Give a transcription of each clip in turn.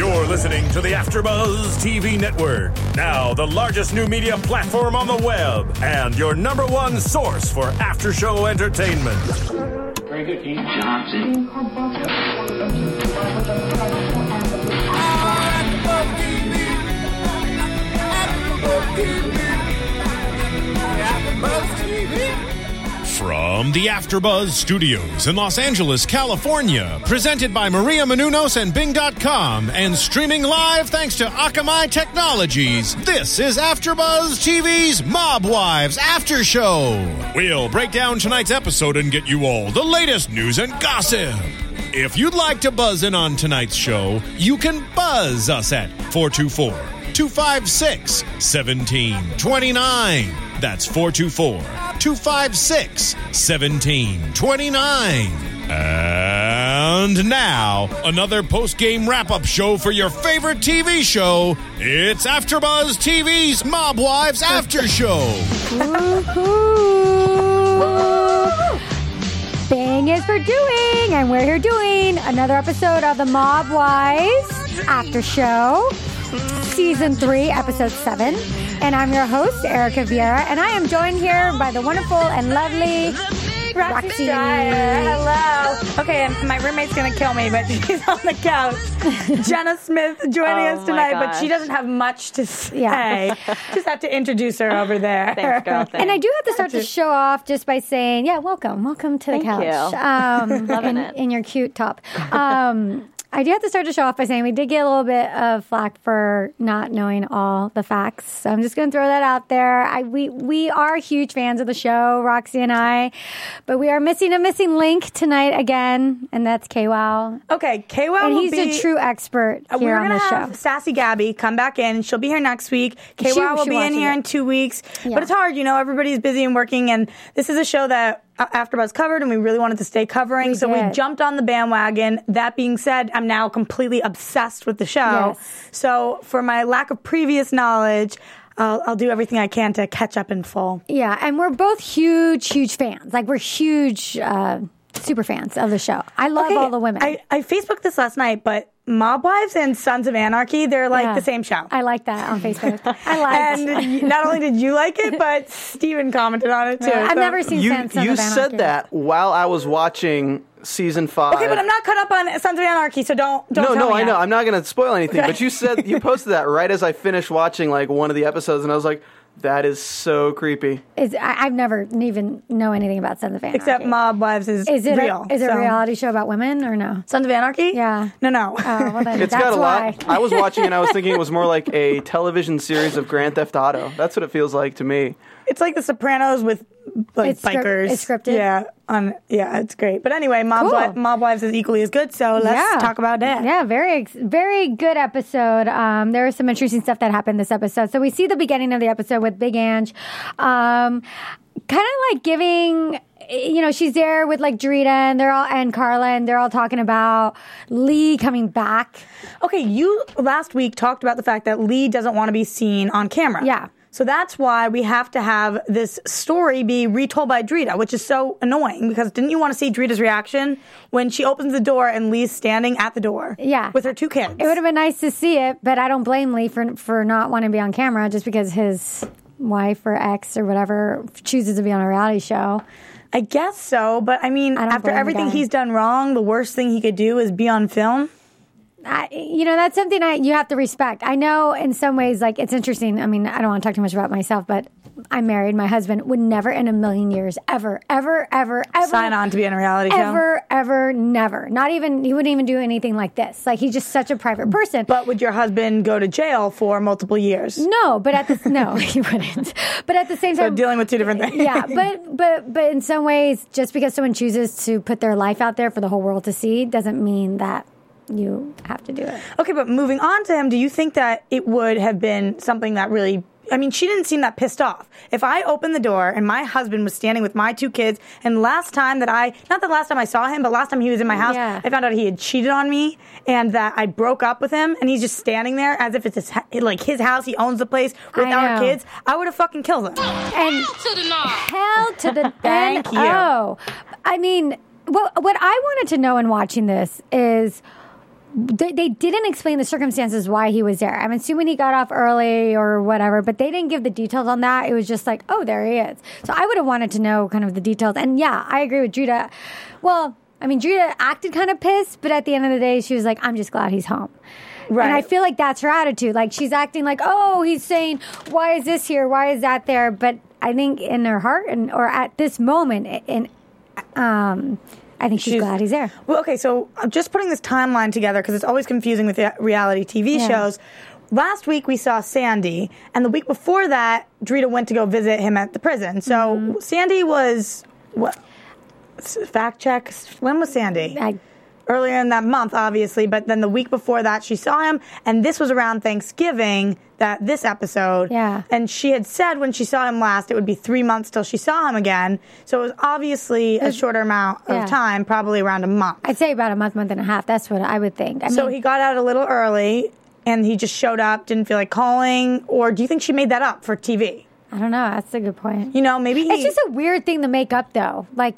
You're listening to the AfterBuzz TV Network, now the largest new media platform on the web, and your number one source for after-show entertainment. Very good, Keith Johnson. From the AfterBuzz Studios in Los Angeles, California, presented by Maria Menounos and Bing.com, and streaming live thanks to Akamai Technologies, this is AfterBuzz TV's Mob Wives After Show. We'll break down tonight's episode and get you all the latest news and gossip. If you'd like to buzz in on tonight's show, you can buzz us at 424-256-1729. That's 424-256-1729. And now, another post-game wrap-up show for your favorite TV show. It's AfterBuzz TV's Mob Wives After Show. Bing is for doing, and we're here doing another episode of the Mob Wives After Show, Season 3, Episode 7. And I'm your host, Erica Vieira, and I am joined here by the wonderful and lovely Roxy. Hello. Okay, my roommate's going to kill me, but she's on the couch. Jenna Smith joining us tonight, but she doesn't have much to say. Yeah. Just have to introduce her over there. Thanks, girl. Thanks. And I do have to start the show off just by saying, welcome to the couch. Thank you. Loving it. In your cute top. I do have to start the show off by saying we did get a little bit of flack for not knowing all the facts. So I'm just going to throw that out there. We are huge fans of the show, Roxy and I, but we are missing a missing link tonight again, and that's KWOW. Okay, KWOW and will he's be a true expert here on the show. We're going to have Sassy Gabby come back in. She'll be here next week. KWOW will be in here in 2 weeks. Yeah. But it's hard, everybody's busy and working, and this is a show that AfterBuzz covered, and we really wanted to stay covering, we jumped on the bandwagon. That being said, I'm now completely obsessed with the show. Yes. So for my lack of previous knowledge, I'll do everything I can to catch up in full. Yeah, and we're both huge fans. Like, we're huge super fans of the show. I love all the women. I Facebooked this last night, but Mob Wives and Sons of Anarchy, they're like the same show. I like that on Facebook. I like it. And not only did you like it, but Steven commented on it too. I've never seen Sons of Anarchy. You said that while I was watching Season 5. Okay, but I'm not caught up on Sons of Anarchy, so don't tell me. No, I know. I'm not going to spoil anything, but you posted that right as I finished watching like one of the episodes, and I was like, that is so creepy. I've never even know anything about Sons of Anarchy. Except Mob Wives is real. Is it a reality show about women or no? Sons of Anarchy? Yeah. No. Oh, well then it's that's got a why. lot. I was watching and I was thinking it was more like a television series of Grand Theft Auto. That's what it feels like to me. It's like The Sopranos with bikers. It's scripted. Yeah. It's great. But anyway, Mob Wives is equally as good, so let's talk about that. Yeah, very good episode. There was some interesting stuff that happened this episode. So we see the beginning of the episode with Big Ange. Kind of like giving... she's there with like Drita and Carla, and they're all talking about Lee coming back. Okay, you last week talked about the fact that Lee doesn't want to be seen on camera. Yeah. So that's why we have to have this story be retold by Drita, which is so annoying because didn't you want to see Drita's reaction when she opens the door and Lee's standing at the door with her 2 kids? It would have been nice to see it, but I don't blame Lee for not wanting to be on camera just because his wife or ex or whatever chooses to be on a reality show. I guess so, but I mean, after everything he's done wrong, the worst thing he could do is be on film. That's something you have to respect. I know in some ways, like, it's interesting. I mean, I don't want to talk too much about myself, but I'm married. My husband would never in a million years, ever sign on to be in a reality show. Ever, never. Not even, he wouldn't even do anything like this. Like, he's just such a private person. But would your husband go to jail for multiple years? No, no, he wouldn't. But at the same time. So dealing with 2 different things. Yeah, but in some ways, just because someone chooses to put their life out there for the whole world to see doesn't mean that you have to do it. Okay, but moving on to him, do you think that it would have been something that really... I mean, she didn't seem that pissed off. If I opened the door and my husband was standing with my 2 kids, and not the last time I saw him, but last time he was in my house, I found out he had cheated on me and that I broke up with him, and he's just standing there as if it's his house, he owns the place with our kids, I would have fucking killed him. And hell to the Thank you. I mean, what I wanted to know in watching this is they didn't explain the circumstances why he was there. I'm assuming he got off early or whatever, but they didn't give the details on that. It was just like, oh, there he is. So I would have wanted to know kind of the details. And yeah, I agree with Drita. Well, I mean, Drita acted kind of pissed, but at the end of the day, she was like, I'm just glad he's home. Right. And I feel like that's her attitude. Like, she's acting like, oh, he's saying, why is this here? Why is that there? But I think in her heart or at this moment, I think she's glad he's there. Well, okay, so I'm just putting this timeline together because it's always confusing with the reality TV shows. Last week we saw Sandy, and the week before that, Drita went to go visit him at the prison. So Sandy was, what? Fact check. When was Sandy? Earlier in that month, obviously, but then the week before that, she saw him, and this was around Thanksgiving, this episode. Yeah. And she had said when she saw him last, it would be 3 months till she saw him again. So it was obviously a shorter amount of time, probably around a month. I'd say about a month and a half. That's what I would think. So he got out a little early, and he just showed up, didn't feel like calling, or do you think she made that up for TV? I don't know. That's a good point. You know, maybe It's just a weird thing to make up, though. Like,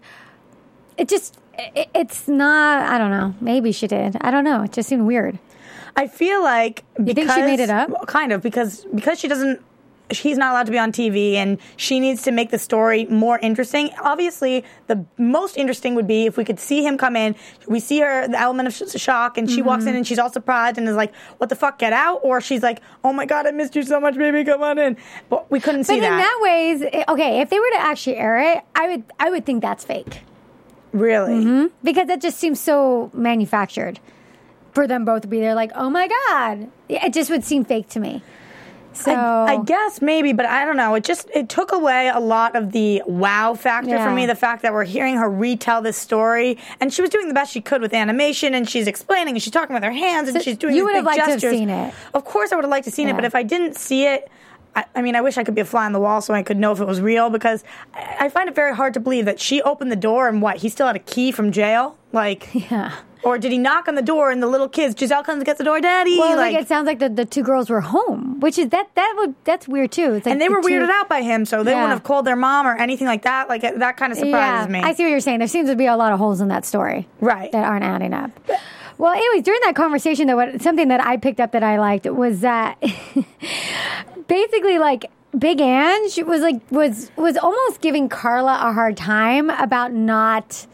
it's not, I don't know. Maybe she did. I don't know. It just seemed weird. I feel like because... You think she made it up? Well, kind of, because he's not allowed to be on TV, and she needs to make the story more interesting. Obviously, the most interesting would be if we could see him come in, we see her, the element of shock, and she walks in and she's all surprised and is like, what the fuck, get out? Or she's like, oh my God, I missed you so much, baby, come on in. But we couldn't see that. But in that ways, okay, if they were to actually air it, I would think that's fake. Really? Mm-hmm. Because that just seems so manufactured for them both to be there like, oh my God. It just would seem fake to me. So I guess maybe, but I don't know. It took away a lot of the wow factor for me, the fact that we're hearing her retell this story. And she was doing the best she could with animation, and she's explaining, and she's talking with her hands, and she's doing these big gestures. You would have liked to have seen it. Of course I would have liked to have seen it, but if I didn't see it, I mean, I wish I could be a fly on the wall so I could know if it was real, because I find it very hard to believe that she opened the door and he still had a key from jail? Like, yeah. Or did he knock on the door and the little kids, Giselle comes and gets the door, Daddy? Well, like it sounds like the two girls were home, which is that's weird too. It's like and they were weirded out by him, so they wouldn't have called their mom or anything like that. Like that kind of surprises me. I see what you're saying. There seems to be a lot of holes in that story, right? That aren't adding up. Well, anyways, during that conversation, though, something that I picked up that I liked was that basically, like, Big Ange was almost giving Carla a hard time about not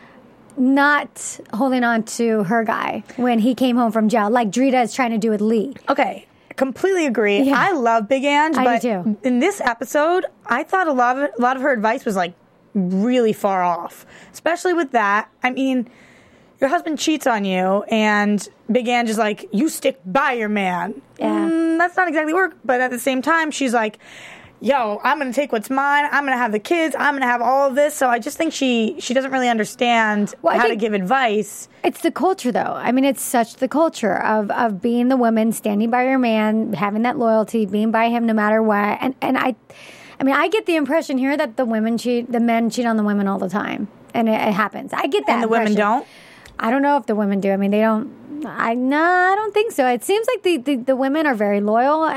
holding on to her guy when he came home from jail, like Drita is trying to do with Lee. Okay, completely agree. Yeah. I love Big Ange, but do too. In this episode, I thought a lot of her advice was like really far off, especially with that. I mean, your husband cheats on you, and Big Ange is like, you stick by your man. Yeah. That's not exactly work, but at the same time, she's like, yo, I'm going to take what's mine. I'm going to have the kids. I'm going to have all of this. So I just think she doesn't really understand how to give advice. It's the culture, though. I mean, it's such the culture of being the woman, standing by your man, having that loyalty, being by him no matter what. And I mean, I get the impression here that the men cheat on the women all the time. And it happens. I get that And the impression. women don't? I don't know if the women do. I mean, they don't. I don't think so. It seems like the women are very loyal,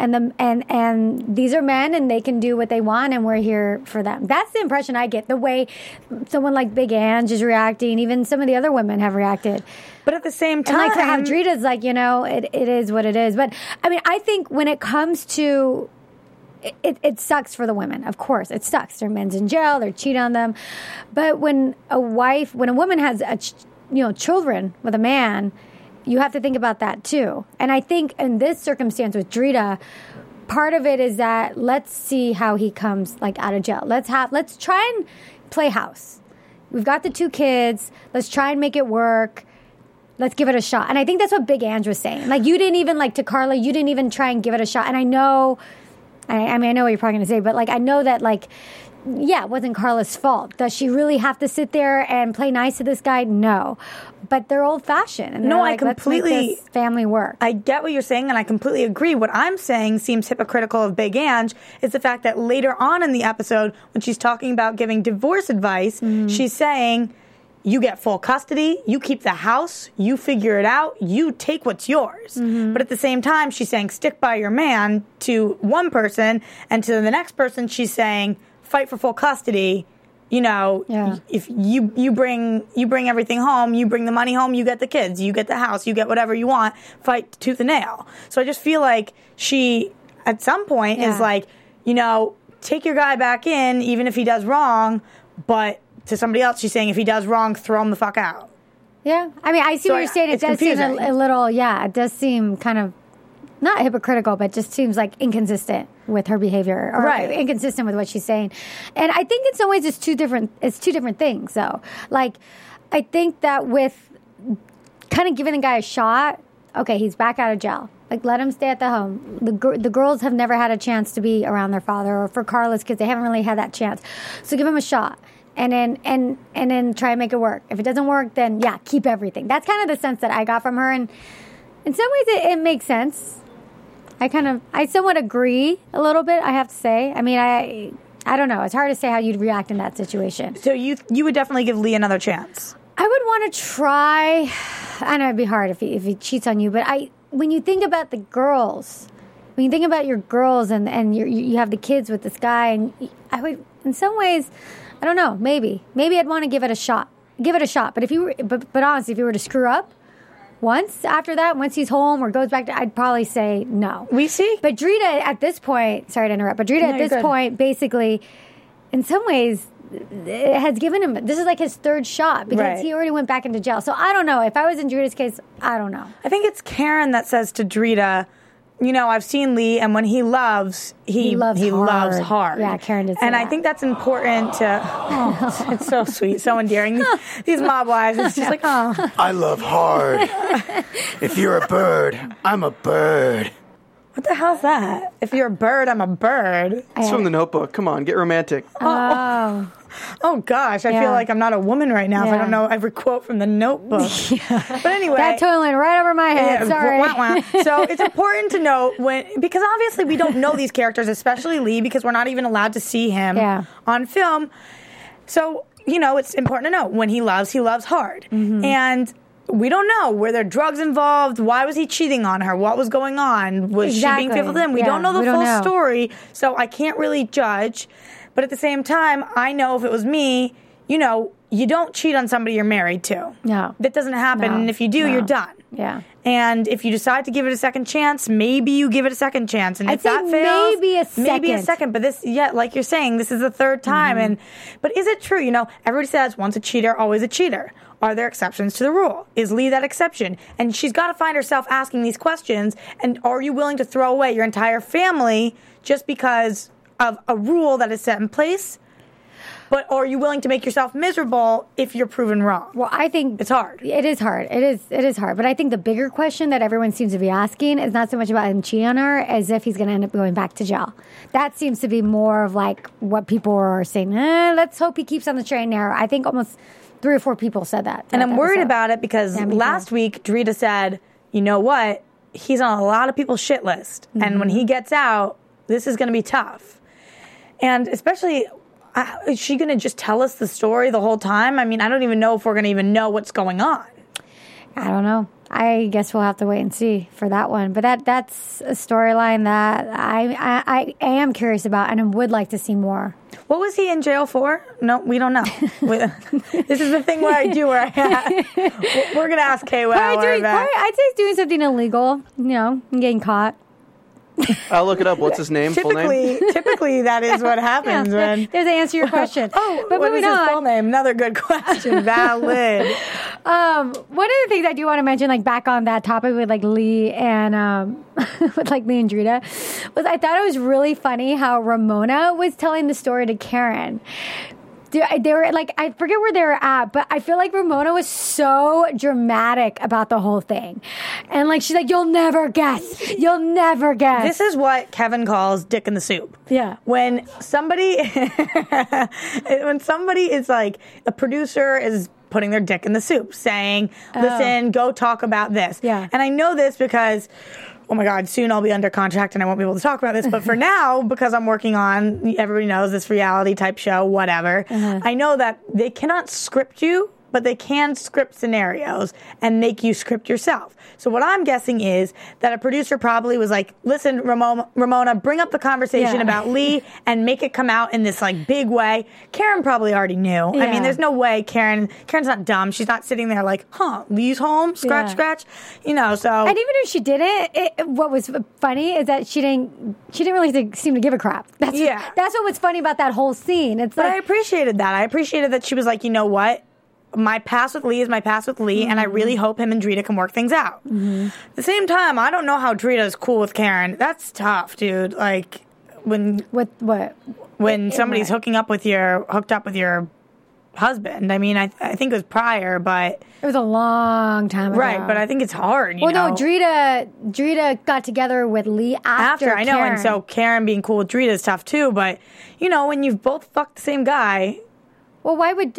and these are men, and they can do what they want, and we're here for them. That's the impression I get. The way someone like Big Ange is reacting, even some of the other women have reacted. But at the same time, and like to have Drita's like, it is what it is. But I mean, I think when it comes to it sucks for the women. Of course, it sucks. Their men's in jail. They're cheating on them. But when a woman has children with a man, you have to think about that too. And I think in this circumstance with Drita, part of it is that let's see how he comes out of jail. Let's try and play house. We've got the 2 kids. Let's try and make it work. Let's give it a shot. And I think that's what Big Ange was saying. Like, you didn't even, to Carla, you didn't even try and give it a shot. And I know, I know what you're probably going to say, but I know that it wasn't Carla's fault. Does she really have to sit there and play nice to this guy? No. But they're old-fashioned. And I completely... let's make this family work. I get what you're saying, and I completely agree. What I'm saying seems hypocritical of Big Ange is the fact that later on in the episode, when she's talking about giving divorce advice, she's saying, you get full custody, you keep the house, you figure it out, you take what's yours. But at the same time, she's saying, stick by your man to one person, and to the next person, she's saying, fight for full custody, you know, Yeah. if you bring everything home, you bring the money home, you get the kids, you get the house, you get whatever you want, fight tooth and nail. So I just feel like she, at some point, is like, you know, take your guy back in, even if he does wrong, but to somebody else, she's saying if he does wrong, throw him the fuck out. Yeah. I mean, I see So what you're saying. It it's does seem confusing. a little, it does seem kind of not hypocritical, but just seems like inconsistent with her behavior, or Right. inconsistent with what she's saying. And I think in some ways it's two different things, though. Like, I think that with kind of giving the guy a shot, okay, he's back out of jail. Like, let him stay at the home. The girls have never had a chance to be around their father, or for Carla's kids, they haven't really had that chance. So give him a shot. And then try and make it work. If it doesn't work, then keep everything. That's kind of the sense that I got from her. And in some ways, it makes sense. I somewhat agree a little bit, I have to say. I mean, I don't know. It's hard to say how you'd react in that situation. So you would definitely give Lee another chance. I would want to try. I know it'd be hard if he cheats on you, but when you think about the girls, when you think about your girls and you have the kids with this guy, and I would, in some ways, I don't know, maybe I'd want to give it a shot. But honestly, if you were to screw up once after that, once he's home or goes back to, I'd probably say no. We see. But Drita at this point, sorry to interrupt, but Drita at this point, basically, in some ways, it has given him, this is like his third shot because he already went back into jail. So I don't know. If I was in Drita's case, I don't know. I think it's Karen that says to Drita, you know, I've seen Lee, and when he loves, he loves hard. Yeah, Karen did say And that. I think that's important to, it's so sweet, so endearing. These mob wives, it's just like, oh. I love hard. If you're a bird, I'm a bird. What the hell's that? If you're a bird, I'm a bird. It's from The Notebook. Come on, get romantic. Oh gosh, I feel like I'm not a woman right now if I don't know every quote from The Notebook. But anyway, that totally went right over my head. Sorry. Wah, wah. So it's important to know because obviously we don't know these characters, especially Lee, because we're not even allowed to see him on film. So, you know, it's important to know when he loves hard. Mm-hmm. And we don't know. Were there drugs involved? Why was he cheating on her? What was going on? Was she being faithful to him? We don't know the full story, so I can't really judge. But at the same time, I know if it was me, you know, you don't cheat on somebody you're married to. No. That doesn't happen. No. And if you do, you're done. Yeah. And if you decide to give it a second chance, maybe you give it a second chance. And I'd if that say fails, maybe a second. But this, like you're saying, this is the third time. But is it true? You know, everybody says once a cheater, always a cheater. Are there exceptions to the rule? Is Lee that exception? And she's got to find herself asking these questions. And are you willing to throw away your entire family just because of a rule that is set in place? But are you willing to make yourself miserable if you're proven wrong? Well, I think it's hard. It is hard. It is hard. But I think the bigger question that everyone seems to be asking is not so much about him cheating on her as if he's going to end up going back to jail. That seems to be more of like what people are saying. Let's hope he keeps on the straight and narrow. I think almost 3 or 4 people said that. And I'm worried about it because last week Drita said, you know what? He's on a lot of people's shit list. Mm-hmm. And when he gets out, this is going to be tough. And especially, is she going to just tell us the story the whole time? I mean, I don't even know if we're going to even know what's going on. I don't know. I guess we'll have to wait and see for that one. But that's a storyline that I am curious about and I would like to see more. What was he in jail for? No, we don't know. This is the thing where we're going to ask Kay. I'd say he's doing something illegal, you know, and getting caught. I'll look it up. What's his name? Full name? Typically, that is what happens when. There's an answer to your question. But what is his full name? Another good question. Valid. One of the things I do want to mention, like back on that topic with like Lee and with like Lee and Drita, was I thought it was really funny how Ramona was telling the story to Karen. They were like, I forget where they were at, but I feel like Ramona was so dramatic about the whole thing. And like, she's like, you'll never guess. You'll never guess. This is what Kevin calls dick in the soup. Yeah. When somebody is like, a producer is putting their dick in the soup, saying, listen, go talk about this. Yeah. And I know this because, oh my God, soon I'll be under contract and I won't be able to talk about this. But for now, because I'm working on, everybody knows, this reality type show, whatever, I know that they cannot script you but they can script scenarios and make you script yourself. So what I'm guessing is that a producer probably was like, listen, Ramona, bring up the conversation about Lee and make it come out in this like big way. Karen probably already knew. Yeah. I mean, there's no way Karen's not dumb. She's not sitting there like, Lee's home, scratch. You know, so. And even if she didn't, what was funny is that she didn't really seem to give a crap. That's what was funny about that whole scene. It's but like, I appreciated that. I appreciated that she was like, you know what? My past with Lee is my past with Lee, and I really hope him and Drita can work things out. At the same time, I don't know how Drita is cool with Karen. That's tough, dude. Like when somebody's hooked up with your husband. I mean, I think it was prior, but it was a long time ago. Right, but I think it's hard. You know? No, Drita got together with Lee after I know, Karen. and so Karen being cool with Drita is tough too. But you know, when you've both fucked the same guy. Well, why would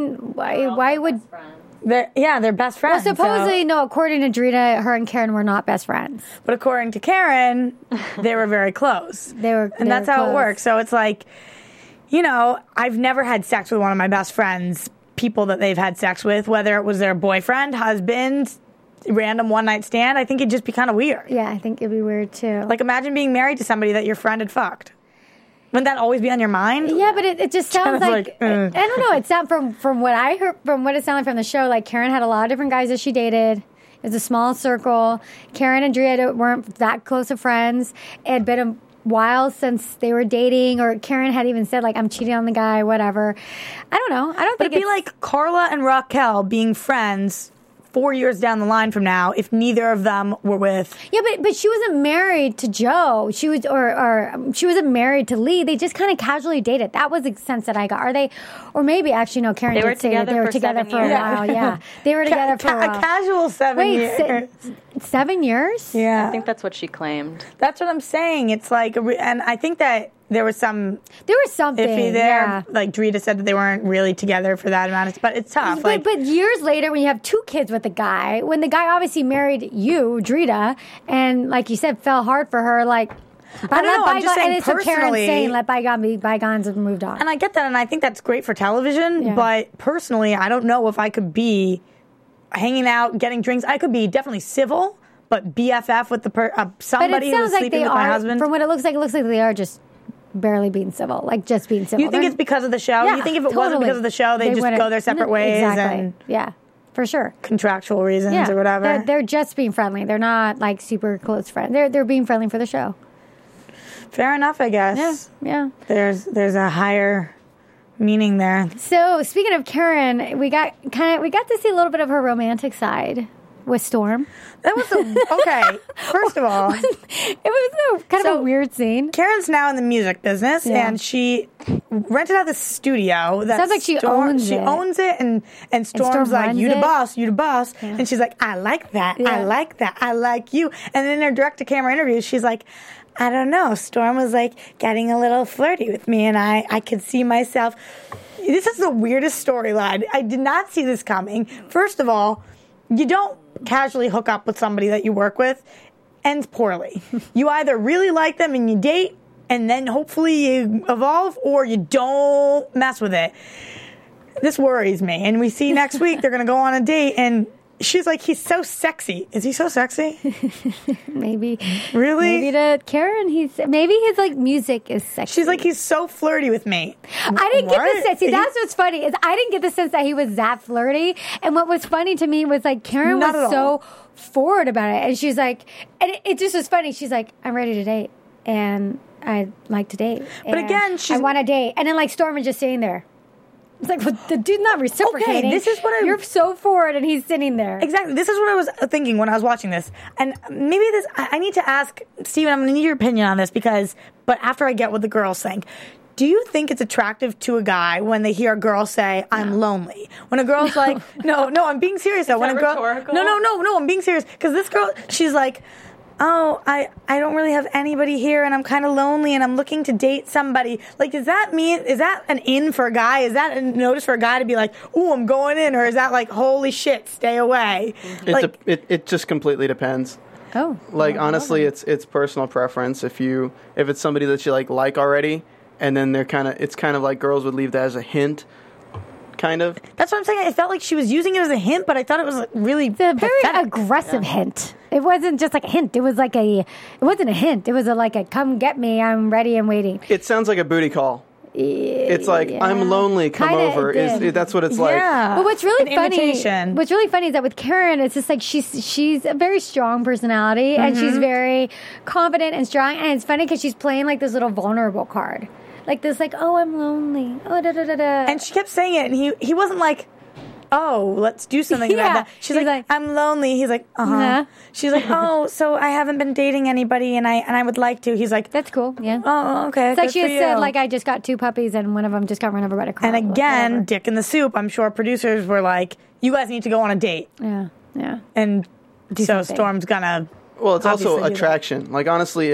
they're best friends. Well, supposedly, no, according to Drita, her and Karen were not best friends. But according to Karen, they were very close. And that's how it works. So it's like, you know, I've never had sex with one of my best friends, people that they've had sex with, whether it was their boyfriend, husband, random one-night stand. I think it'd just be kind of weird. Yeah, I think it'd be weird, too. Like, imagine being married to somebody that your friend had fucked. Wouldn't that always be on your mind? Yeah, but it just sounds like I don't know. It sounds from what I heard, from what it sounded from the show, like Karen had a lot of different guys that she dated. It was a small circle. Karen and Drita weren't that close of friends. It had been a while since they were dating, or Karen had even said like, I'm cheating on the guy, whatever. I don't know. I don't think it'd be like Carla and Raquel being friends 4 years down the line from now, if neither of them were with. Yeah, but she wasn't married to Joe. She was, or she wasn't married to Lee. They just kind of casually dated. That was the sense that I got. Are they, or maybe actually no? Karen did say that they were together for a while. Yeah, they were together for a while. A casual 7 years. 7 years? Yeah, I think that's what she claimed. That's what I'm saying. It's like, and I think that. There was something iffy there. Yeah. Like Drita said that they weren't really together for that amount of, but it's tough. But years later, when you have 2 kids with the guy, when the guy obviously married you, Drita, and like you said, fell hard for her, like. I don't know. I'm just saying, and it's personally, Karen saying, let bygones be bygones and moved on. And I get that, and I think that's great for television. But personally, I don't know if I could be hanging out, getting drinks. I could be definitely civil, but BFF with somebody who's sleeping with my husband. From what it looks like they are just barely being civil, like just being civil. You think it's because of the show? Yeah, you think if it wasn't because of the show, they just go their separate ways? Exactly. Yeah, for sure. Contractual reasons or whatever. They're just being friendly. They're not like super close friends. They're being friendly for the show. Fair enough, I guess. Yeah. There's a higher meaning there. So speaking of Karen, we got to see a little bit of her romantic side with Storm. That was okay. First of all, it was kind of a weird scene. Karen's now in the music business, and she rented out the studio. That sounds like she owns it. She owns it, and Storm's like, "You the boss, you the boss," and she's like, "I like that. I like that. I like you." And then in her direct-to-camera interviews, she's like, I don't know. Storm was like getting a little flirty with me, and I could see myself. This is the weirdest storyline. I did not see this coming. First of all, you don't casually hook up with somebody that you work with. Ends poorly. You either really like them and you date, and then hopefully you evolve, or you don't mess with it. This worries me. And we see next week they're going to go on a date, and she's like, he's so sexy. Is he so sexy? Maybe. Really? Maybe to Karen, maybe his like music is sexy. She's like, he's so flirty with me. I didn't get the sense. See, that's what's funny is I didn't get the sense that he was that flirty. And what was funny to me was like Karen was so forward about it, and she's like, and it just was funny. She's like, I'm ready to date, and I'd like to date. But again, I want to date, and then like Storm is just sitting there. It's like, well, the dude's not reciprocating. Okay, this is what You're so forward, and he's sitting there. Exactly. This is what I was thinking when I was watching this. And maybe I need to ask, Steven, I'm going to need your opinion on this but after I get what the girls think. Do you think it's attractive to a guy when they hear a girl say, I'm lonely? When a girl's like, no, I'm being serious though. Is that rhetorical? No, I'm being serious. Because this girl, she's like, oh, I don't really have anybody here, and I'm kind of lonely, and I'm looking to date somebody. Like, does that mean, is that an in for a guy? Is that a notice for a guy to be like, ooh, I'm going in? Or is that like, holy shit, stay away? It just completely depends. Oh. Like, honestly, it's personal preference. If it's somebody that you like already, and then it's kind of like girls would leave that as a hint. kind of. That's what I'm saying. I felt like she was using it as a hint, but I thought it was really It's a very pathetic. aggressive hint. It wasn't just like a hint. It was like it wasn't a hint. It was like a come get me. I'm ready and waiting. It sounds like a booty call. It's like, I'm lonely, come Kinda over. That's what it's like. Yeah. But what's really An funny, imitation. what's really funny is that with Karen, it's just like she's a very strong personality and she's very confident and strong. And it's funny because she's playing like this little vulnerable card, like this, like, oh, I'm lonely, oh, da da da da. And she kept saying it, and he wasn't like, oh, let's do something Yeah. about that. She's like, I'm lonely. He's like, Uh-huh. She's like, oh, so I haven't been dating anybody, and I would like to. He's like, That's cool. Yeah. oh, okay. It's like good she for had said, you. like, I just got 2 puppies and one of them just got run over by a car. And again, Whatever. Dick in the Soup. I'm sure producers were like, you guys need to go on a date, Yeah. and so something. Storm's gonna. Well, it's also Obviously, attraction. Like, honestly,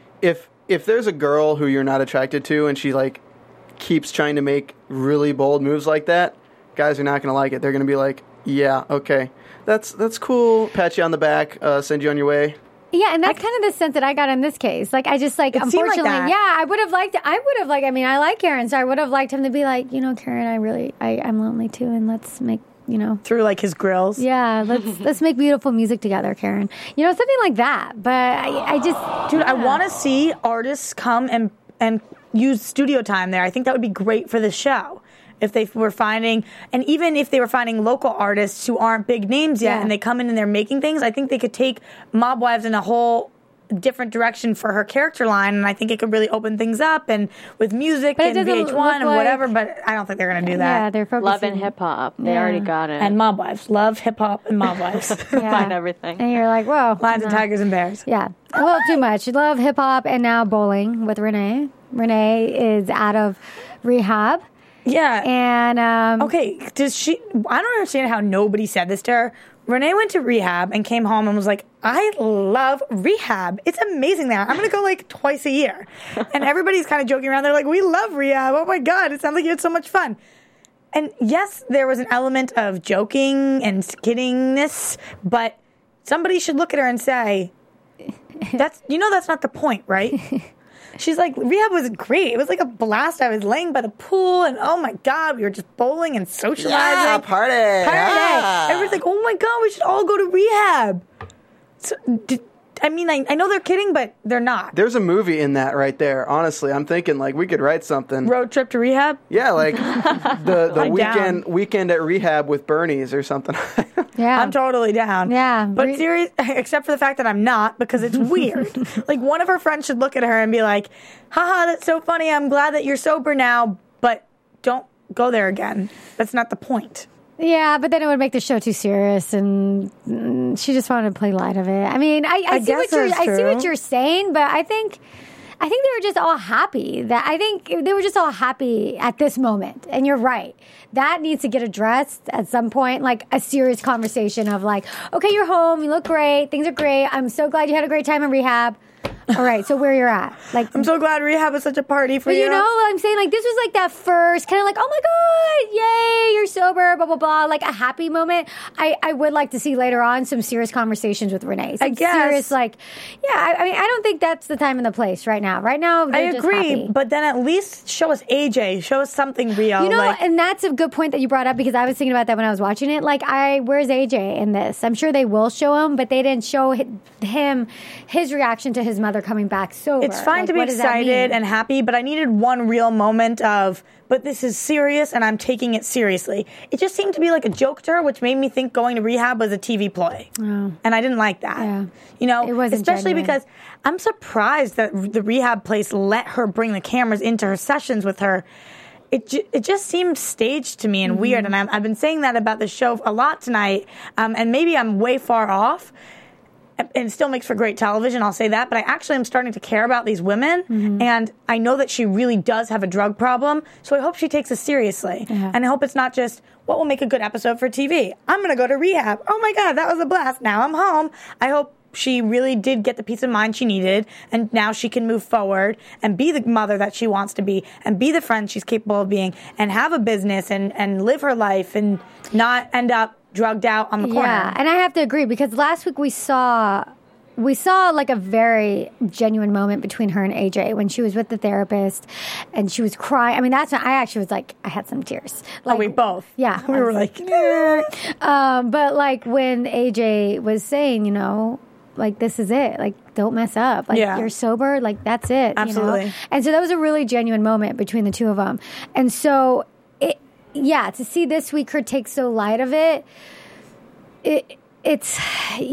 if there's a girl who you're not attracted to and she, like, keeps trying to make really bold moves like that, guys are not going to like it. They're going to be like, yeah, okay. That's cool. Pat you on the back, send you on your way. Yeah, and that's kind of the sense that I got in this case. Like, I just, like, It seemed like unfortunately, that. I would have liked, I mean, I like Karen, so I would have liked him to be like, you know, Karen, I'm lonely too, and let's make, you know. Through like his grills. Yeah, let's make beautiful music together, Karen. You know, something like that. But I just, Dude, I want to see artists come and use studio time there. I think that would be great for the show. If they were finding, and even if they were finding local artists who aren't big names yet, Yeah. and they come in and they're making things, I think they could take Mob Wives in a whole different direction for her character line, and I think it could really open things up, and with music But it and doesn't VH1 look and like- whatever, but I don't think they're going to do yeah, that. they're focusing. Love and hip hop. They Yeah. already got it. And Mob Wives. Love, hip-hop, and Mob Wives. Yeah. Find everything. And you're like, whoa. Lions and Tigers and Bears. Yeah, a little too much. Love hip hop and now bowling with Renee. Renee is out of rehab. Yeah. And Okay, does she? I don't understand how nobody said this to her. Renee went to rehab and came home and was like, I love rehab. It's amazing there. I'm going to go like twice a year. And everybody's kind of joking around. They're like, we love rehab. Oh my God, it sounds like you had so much fun. And yes, there was an element of joking and kiddingness, but somebody should look at her and say, that's not the point, right? She's like, rehab was great. It was like a blast. I was laying by the pool, and oh my God, we were just bowling and socializing. Yeah, party. Yeah. Everybody's like, oh my God, we should all go to rehab. So, I know they're kidding, but they're not. There's a movie in that right there. Honestly, I'm thinking like we could write something. Road trip to rehab? Yeah, like the I'm weekend at rehab with Bernie's or something. yeah, I'm totally down. Yeah. But serious, except for the fact that I'm not, because it's weird. Like, one of her friends should look at her and be like, haha, that's so funny. I'm glad that you're sober now, but don't go there again. That's not the point. Yeah, but then it would make the show too serious, and she just wanted to play light of it. I mean, I see guess that's I see what true. you're saying, but I think they were just all happy. I think they were just all happy at this moment, and you're right. That needs to get addressed at some point, like a serious conversation of like, okay, you're home, you look great, things are great. I'm so glad you had a great time in rehab. All right, so where you're at, like, I'm so glad rehab is such a party for but you. you know what I'm saying? Like, this was like that first kind of like, oh my God, yay, you're sober, blah, blah, blah. Like a happy moment. I would like to see later on some serious conversations with Renee. Some I guess. serious, like, yeah, I mean, I don't think that's the time and the place right now. Right now, I they're just agree, happy. but then at least show us AJ. Show us something real. You know, like, and that's a good point that you brought up because I was thinking about that when I was watching it. Like, where's AJ in this? I'm sure they will show him, but they didn't show him his reaction to his mother coming back sober. it's fine Like, to be what does that excited mean? and happy, but I needed one real moment of, but this is serious and I'm taking it seriously. It just seemed to be like a joke to her, which made me think going to rehab was a TV ploy. And I didn't like that. Yeah. You know, It wasn't especially genuine. because I'm surprised that the rehab place let her bring the cameras into her sessions with her. It just seemed staged to me and Mm-hmm. weird, and I've been saying that about the show a lot tonight, and maybe I'm way far off, and it still makes for great television, I'll say that, but I actually am starting to care about these women, Mm-hmm. and I know that she really does have a drug problem, so I hope she takes this seriously, Yeah. and I hope it's not just, what will make a good episode for TV? I'm going to go to rehab. Oh my God, that was a blast. Now I'm home. I hope she really did get the peace of mind she needed, and now she can move forward and be the mother that she wants to be, and be the friend she's capable of being, and have a business, and live her life, and not end up drugged out on the corner. Yeah, and I have to agree because last week we saw we saw like a very genuine moment between her and AJ when she was with the therapist and she was crying. I mean, that's when I actually was like, I had some tears. Like, we both. Yeah. We were like, but like when AJ was saying, you know, like, this is it. Like, don't mess up. Like, you're sober. Like, that's it. Absolutely. You know? And so that was a really genuine moment between the two of them. And so, to see this week her take so light of it, it's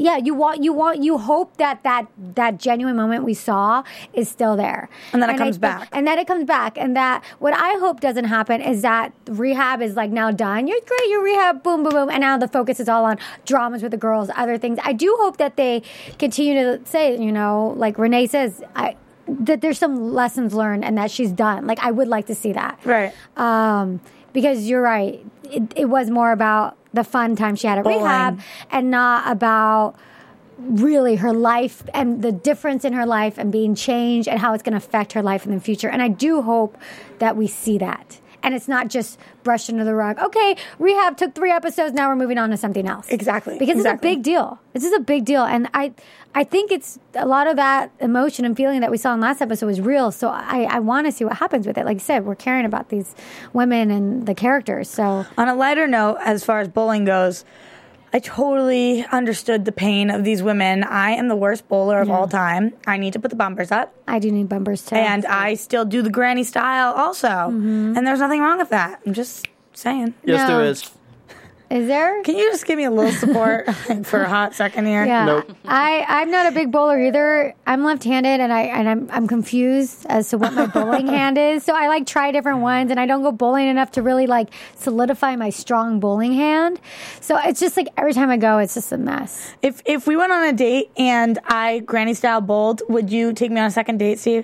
you hope that genuine moment we saw is still there, and then it comes back, and that what I hope doesn't happen is that rehab is like now done. You're great, your rehab, boom, boom, boom, and now the focus is all on dramas with the girls, other things. I do hope that they continue to say, you know, like Renee says, that there's some lessons learned and that she's done. Like, I would like to see that, right? Because you're right, it was more about the fun time she had at rehab and not about really her life and the difference in her life and being changed and how it's going to affect her life in the future. And I do hope that we see that. And it's not just brushed under the rug. Okay, rehab took 3 episodes. Now we're moving on to something else. Exactly. Because it's a big deal. This is a big deal. And I think it's a lot of that emotion and feeling that we saw in last episode was real. So I want to see what happens with it. Like you said, we're caring about these women and the characters. So on a lighter note, as far as bowling goes, I totally understood the pain of these women. I am the worst bowler of all time. I need to put the bumpers up. I do need bumpers too. And I still do the granny style also. Mm-hmm. And there's nothing wrong with that. I'm just saying. Yes, there is. Is there? Can you just give me a little support for a hot second here? Yeah. Nope. I'm not a big bowler either. I'm left-handed, and I'm confused as to what my bowling hand is. So I like try different ones, and I don't go bowling enough to really like solidify my strong bowling hand. So it's just like every time I go, it's just a mess. If we went on a date and I granny style bowled, would you take me on a second date, Steve?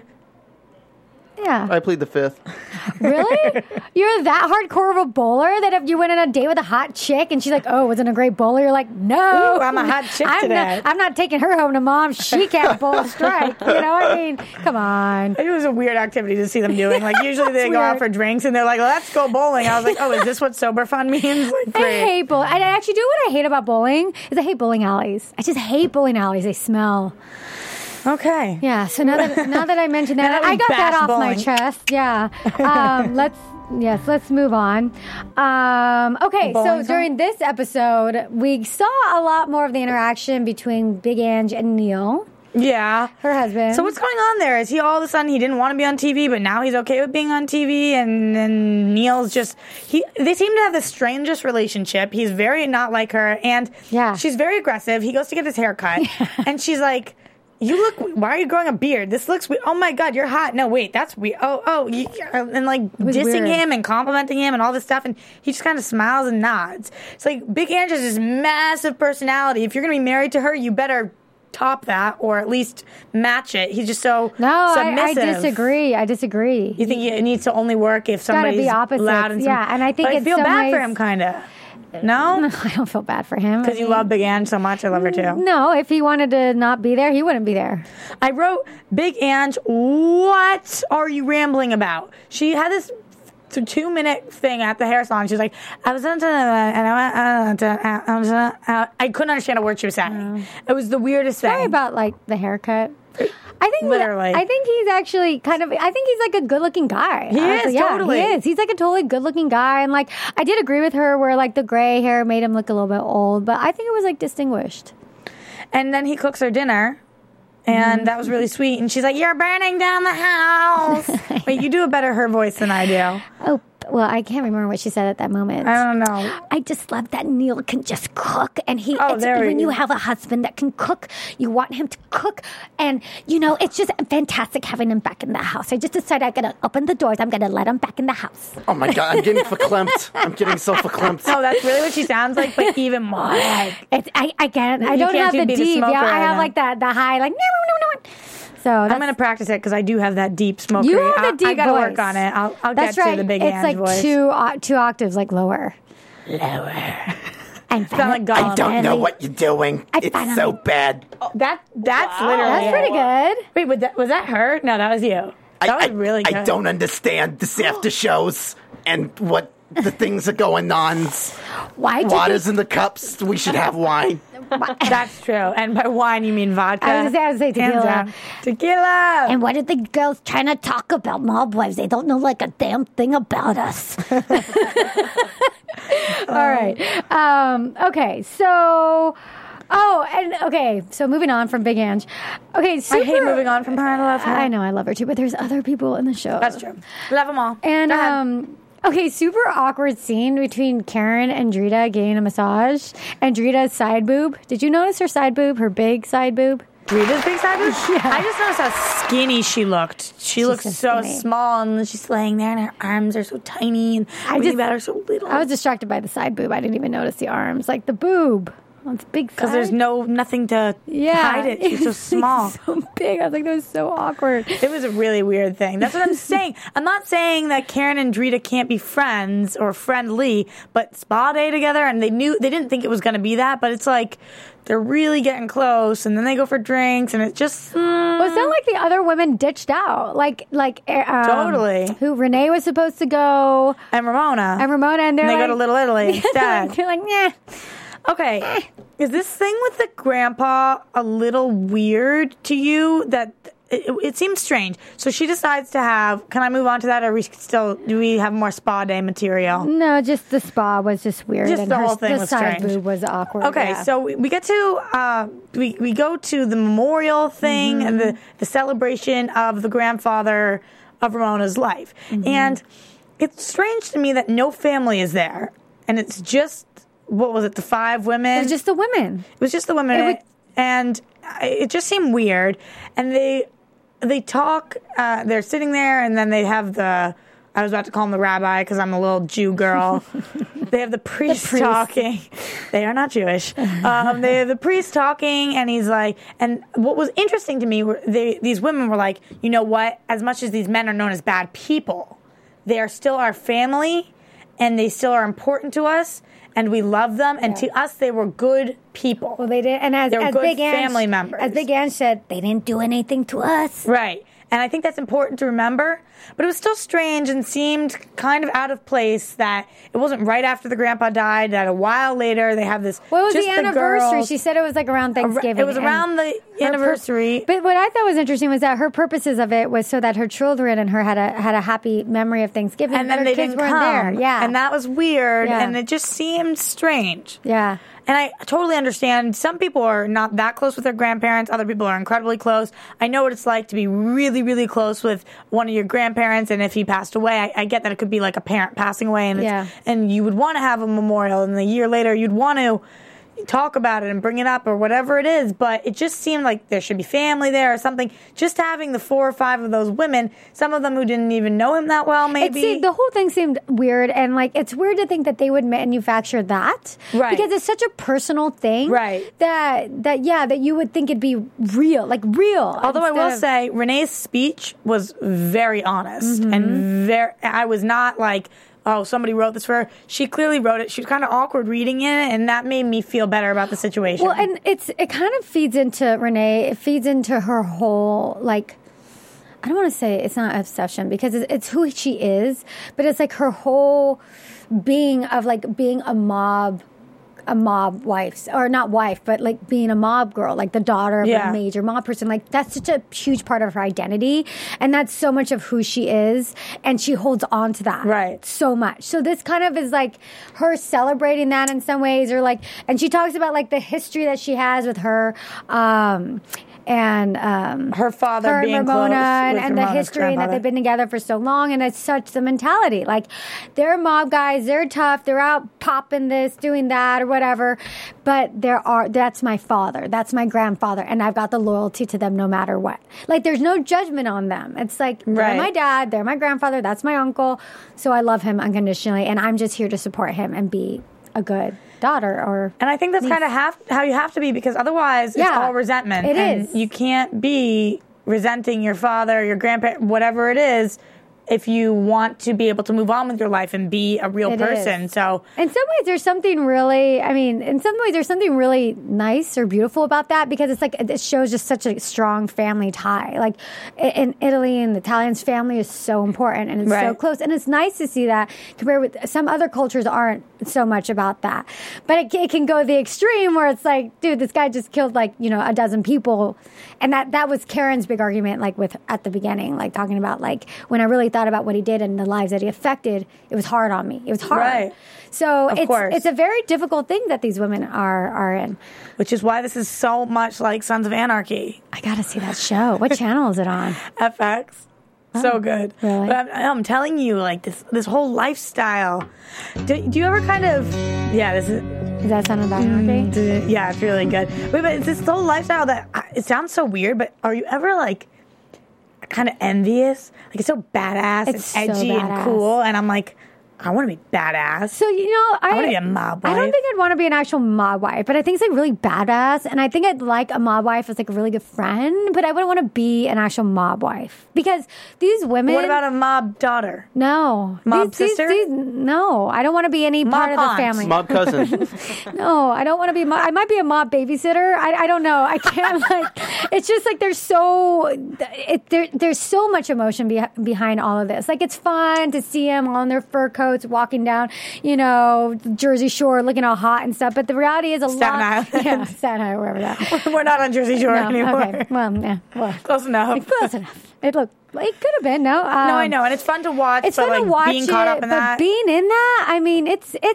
Yeah. I plead the fifth. Really? You're that hardcore of a bowler that if you went on a date with a hot chick and she's like, oh, wasn't a great bowler, you're like, no. Ooh, I'm a hot chick today. I'm not taking her home to mom. She can't bowl a strike. You know what I mean? Come on. It was a weird activity to see them doing. Like, usually they go out for drinks and they're like, let's go bowling. I was like, oh, is this what sober fun means? Like, great. I hate bowling. And I actually do what I hate about bowling is I hate bowling alleys. I just hate bowling alleys. They smell. Okay. Yeah. So now that I mentioned that, I got that off my chest. Yeah. Let's move on. Okay. So during this episode, we saw a lot more of the interaction between Big Ange and Neil. Yeah. Her husband. So what's going on there? Is he all of a sudden he didn't want to be on TV, but now he's okay with being on TV? And then Neil's just they seem to have the strangest relationship. He's very not like her, and she's very aggressive. He goes to get his hair cut, and she's like, why are you growing a beard? This looks weird. Oh my God, you're hot. No, wait, that's weird. And like dissing him and complimenting him and all this stuff. And he just kind of smiles and nods. It's like Big Ange has this massive personality. If you're going to be married to her, you better top that or at least match it. He's just so submissive. I disagree. You think it needs to only work if somebody's loud and and I think I feel bad for him, kind of. No? I don't feel bad for him. Because you love Big Ange so much. I love her too. No, if he wanted to not be there, he wouldn't be there. I wrote, Big Ange, what are you rambling about? She had this 2-minute thing at the hair salon. She was like, I couldn't understand a word she was saying. No. It was the weirdest thing. Sorry about like the haircut. I think literally. I think he's actually I think he's like a good-looking guy. He is, totally. He is. He's like a totally good-looking guy. And like, I did agree with her where like the gray hair made him look a little bit old, but I think it was like distinguished. And then he cooks her dinner. And that was really sweet. And she's like, you're burning down the house. Wait, you do a better her voice than I do. Oh, well, I can't remember what she said at that moment. I don't know. I just love that Neil can just cook. And when you have a husband that can cook, you want him to cook. And, you know, it's just fantastic having him back in the house. I just decided I'm going to open the doors. I'm going to let him back in the house. Oh, my God. I'm getting verklempt. I'm getting so verklempt. No, that's really what she sounds like, but even more. I can't. I don't have the deep. I have like the high, like, no. So I'm going to practice it because I do have that deep smoker. You have the deep I got to voice. work on it. I'll get to the Big Ange voice. It's like two octaves, like lower. And like I don't know what you're doing. It's so bad. Oh, that's literally. That's pretty good. Wait, was that her? No, that was you. That was really good. I don't understand this after shows and what the things are going on. Water's in the cups. We should have wine. That's true. And by wine, you mean vodka. I was going to say Hands tequila. down. Tequila. And what are the girls trying to talk about mob wives? They don't know like a damn thing about us. All right. Okay. So moving on from Big Ange. Okay, I hate moving on from her. I love her. I know, I love her too, but there's other people in the show. That's true. Love them all. And okay, super awkward scene between Karen and Drita getting a massage, and Drita's side boob. Did you notice her side boob? Her big side boob. Drita's big side boob? Yeah. I just noticed how skinny she looked. She looked so skinny. small, and she's laying there, and her arms are so tiny, and reading about her so little. I was distracted by the side boob. I didn't even notice the arms, like the boob. Oh, it's big because there's nothing to hide it. She's so small. So big. I was like, that was so awkward. It was a really weird thing. That's what I'm saying. I'm not saying that Karen and Drita can't be friends or friendly, but spa day together, and they didn't think it was going to be that, but it's like they're really getting close, and then they go for drinks, and it just Well, it sounded like the other women ditched out, totally. Who Renee was supposed to go, and Ramona, and they go to Little Italy instead. They're like, nah. Okay, is this thing with the grandpa a little weird to you? That it seems strange. So she decides to have. Can I move on to that, or do we have more spa day material? No, just the spa was just weird. Just and the whole thing the was side strange. boob was awkward. Okay, yeah. so we get to we go to the memorial thing and the celebration of the grandfather of Ramona's life, and it's strange to me that no family is there, and it's just. What was it? The 5 women? It was just the women. It was just the women. And it just seemed weird. And they talk. They're sitting there, and then they have I was about to call him the rabbi because I'm a little Jew girl. They have the priest talking. They are not Jewish. They have the priest talking, and he's like, and what was interesting to me, these women were like, you know what? As much as these men are known as bad people, they are still our family, and they still are important to us. And we love them, and to us, they were good people. Well, they did, and as good Big Ange, family members. As Big Ange said, they didn't do anything to us. Right. And I think that's important to remember. But it was still strange and seemed kind of out of place that it wasn't right after the grandpa died, that a while later they have this. What was just the anniversary? girls. She said it was like around Thanksgiving. It was around the anniversary. But what I thought was interesting was that her purposes of it was so that her children and her had a happy memory of Thanksgiving. And then her they kids didn't weren't come. there. Yeah. And that was weird. Yeah. And it just seemed strange. Yeah. And I totally understand. Some people are not that close with their grandparents. Other people are incredibly close. I know what it's like to be really, really close with one of your grandparents. And if he passed away, I get that it could be like a parent passing away. And, and you would want to have a memorial. And a year later, you'd want to talk about it and bring it up or whatever it is, but it just seemed like there should be family there or something. Just having the 4 or 5 of those women, some of them who didn't even know him that well, maybe. The whole thing seemed weird, and like it's weird to think that they would manufacture that, right? Because it's such a personal thing, right? That you would think it'd be real, like real. Although I will say, Renee's speech was very honest and I was not like, oh, somebody wrote this for her. She clearly wrote it. She was kind of awkward reading it, and that made me feel better about the situation. Well, and it kind of feeds into Renee. It feeds into her whole, like, I don't want to say it's not obsession because it's who she is, but it's like her whole being of like being a mob wife, or not wife, but like being a mob girl, like the daughter of a major mob person. Like that's such a huge part of her identity, and that's so much of who she is, and she holds on to that so much. So this kind of is like her celebrating that in some ways, or like, and she talks about like the history that she has with her. And her father being Ramona, close and the history that they've been together for so long, and it's such the mentality. Like they're mob guys, they're tough, they're out popping this, doing that, or whatever. But that's my father, that's my grandfather, and I've got the loyalty to them no matter what. Like there's no judgment on them. It's like they're my dad, they're my grandfather, that's my uncle, so I love him unconditionally, and I'm just here to support him and be a good daughter. And I think that's kind of how you have to be, because otherwise it's all resentment. It is. You can't be resenting your father, your grandparent, whatever it is, if you want to be able to move on with your life and be a real person. So in some ways there's something really, nice or beautiful about that, because it's like it shows just such a strong family tie. Like in Italy, and the Italians, family is so important and it's so close, and it's nice to see that compared with some other cultures aren't so much about that. But it can go the extreme where it's like, dude, this guy just killed like, a dozen people, and that was Karen's big argument, like with at the beginning, like talking about like when I really thought about what he did and the lives that he affected, it was hard on me. It was hard. Right. So it's a very difficult thing that these women are in. Which is why this is so much like Sons of Anarchy. I gotta see that show. What channel is it on? FX. So good. Really? But I'm telling you, like this whole lifestyle. Do you ever kind of? Yeah, this is. Is that Sons of Anarchy? Yeah, it's really good. Wait, but it's this whole lifestyle that it sounds so weird. But are you ever like kind of envious? Like it's so badass, It's and edgy so and badass. cool, and I'm like, I want to be badass. So, I want to be a mob wife. I don't think I'd want to be an actual mob wife, but I think it's like really badass. And I think I'd like a mob wife as like a really good friend, but I wouldn't want to be an actual mob wife because these women. What about a mob daughter? No. Mob sister? No. I don't want to be any part of the aunt. family. Mob cousin. No, I don't want to be. I might be a mob babysitter. I don't know. I can't like. It's just like there's so much emotion behind all of this. Like it's fun to see them on their fur coats walking down, Jersey Shore, looking all hot and stuff. But the reality is Staten Island. Yeah, Staten Island, wherever that. We're not on Jersey Shore No, anymore. okay. Well, yeah. Well, Close enough. close enough. It could have been no. No, I know, and it's fun to watch. It's but fun to watch being caught up in but that. being in that, I mean,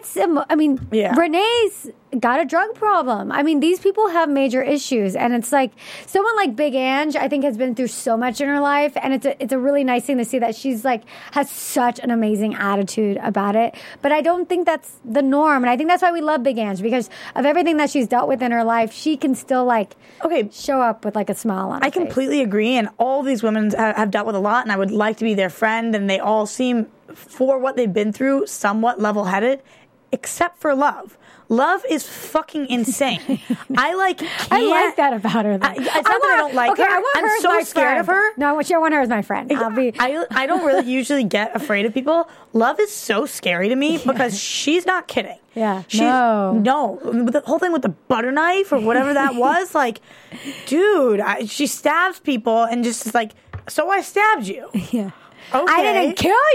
Yeah. Renee's got a drug problem. I mean, these people have major issues, and it's like someone like Big Ange, I think, has been through so much in her life, and it's a really nice thing to see that she's like has such an amazing attitude about it. But I don't think that's the norm, and I think that's why we love Big Ange, because of everything that she's dealt with in her life. She can still show up with like a smile on her I completely agree, and all these women have dealt with a lot, and I would like to be their friend, and they all seem, for what they've been through, somewhat level-headed, except for Love. Love is fucking insane. I like that about her. Though. It's not that I don't like her. I want her I'm as so my scared friend. of her. No, I want her as my friend. I don't really usually get afraid of people. Love is so scary to me because she's not kidding. Yeah. No. The whole thing with the butter knife or whatever that was, like, dude, she stabs people and just is like, so I stabbed you. Yeah. Okay. I didn't kill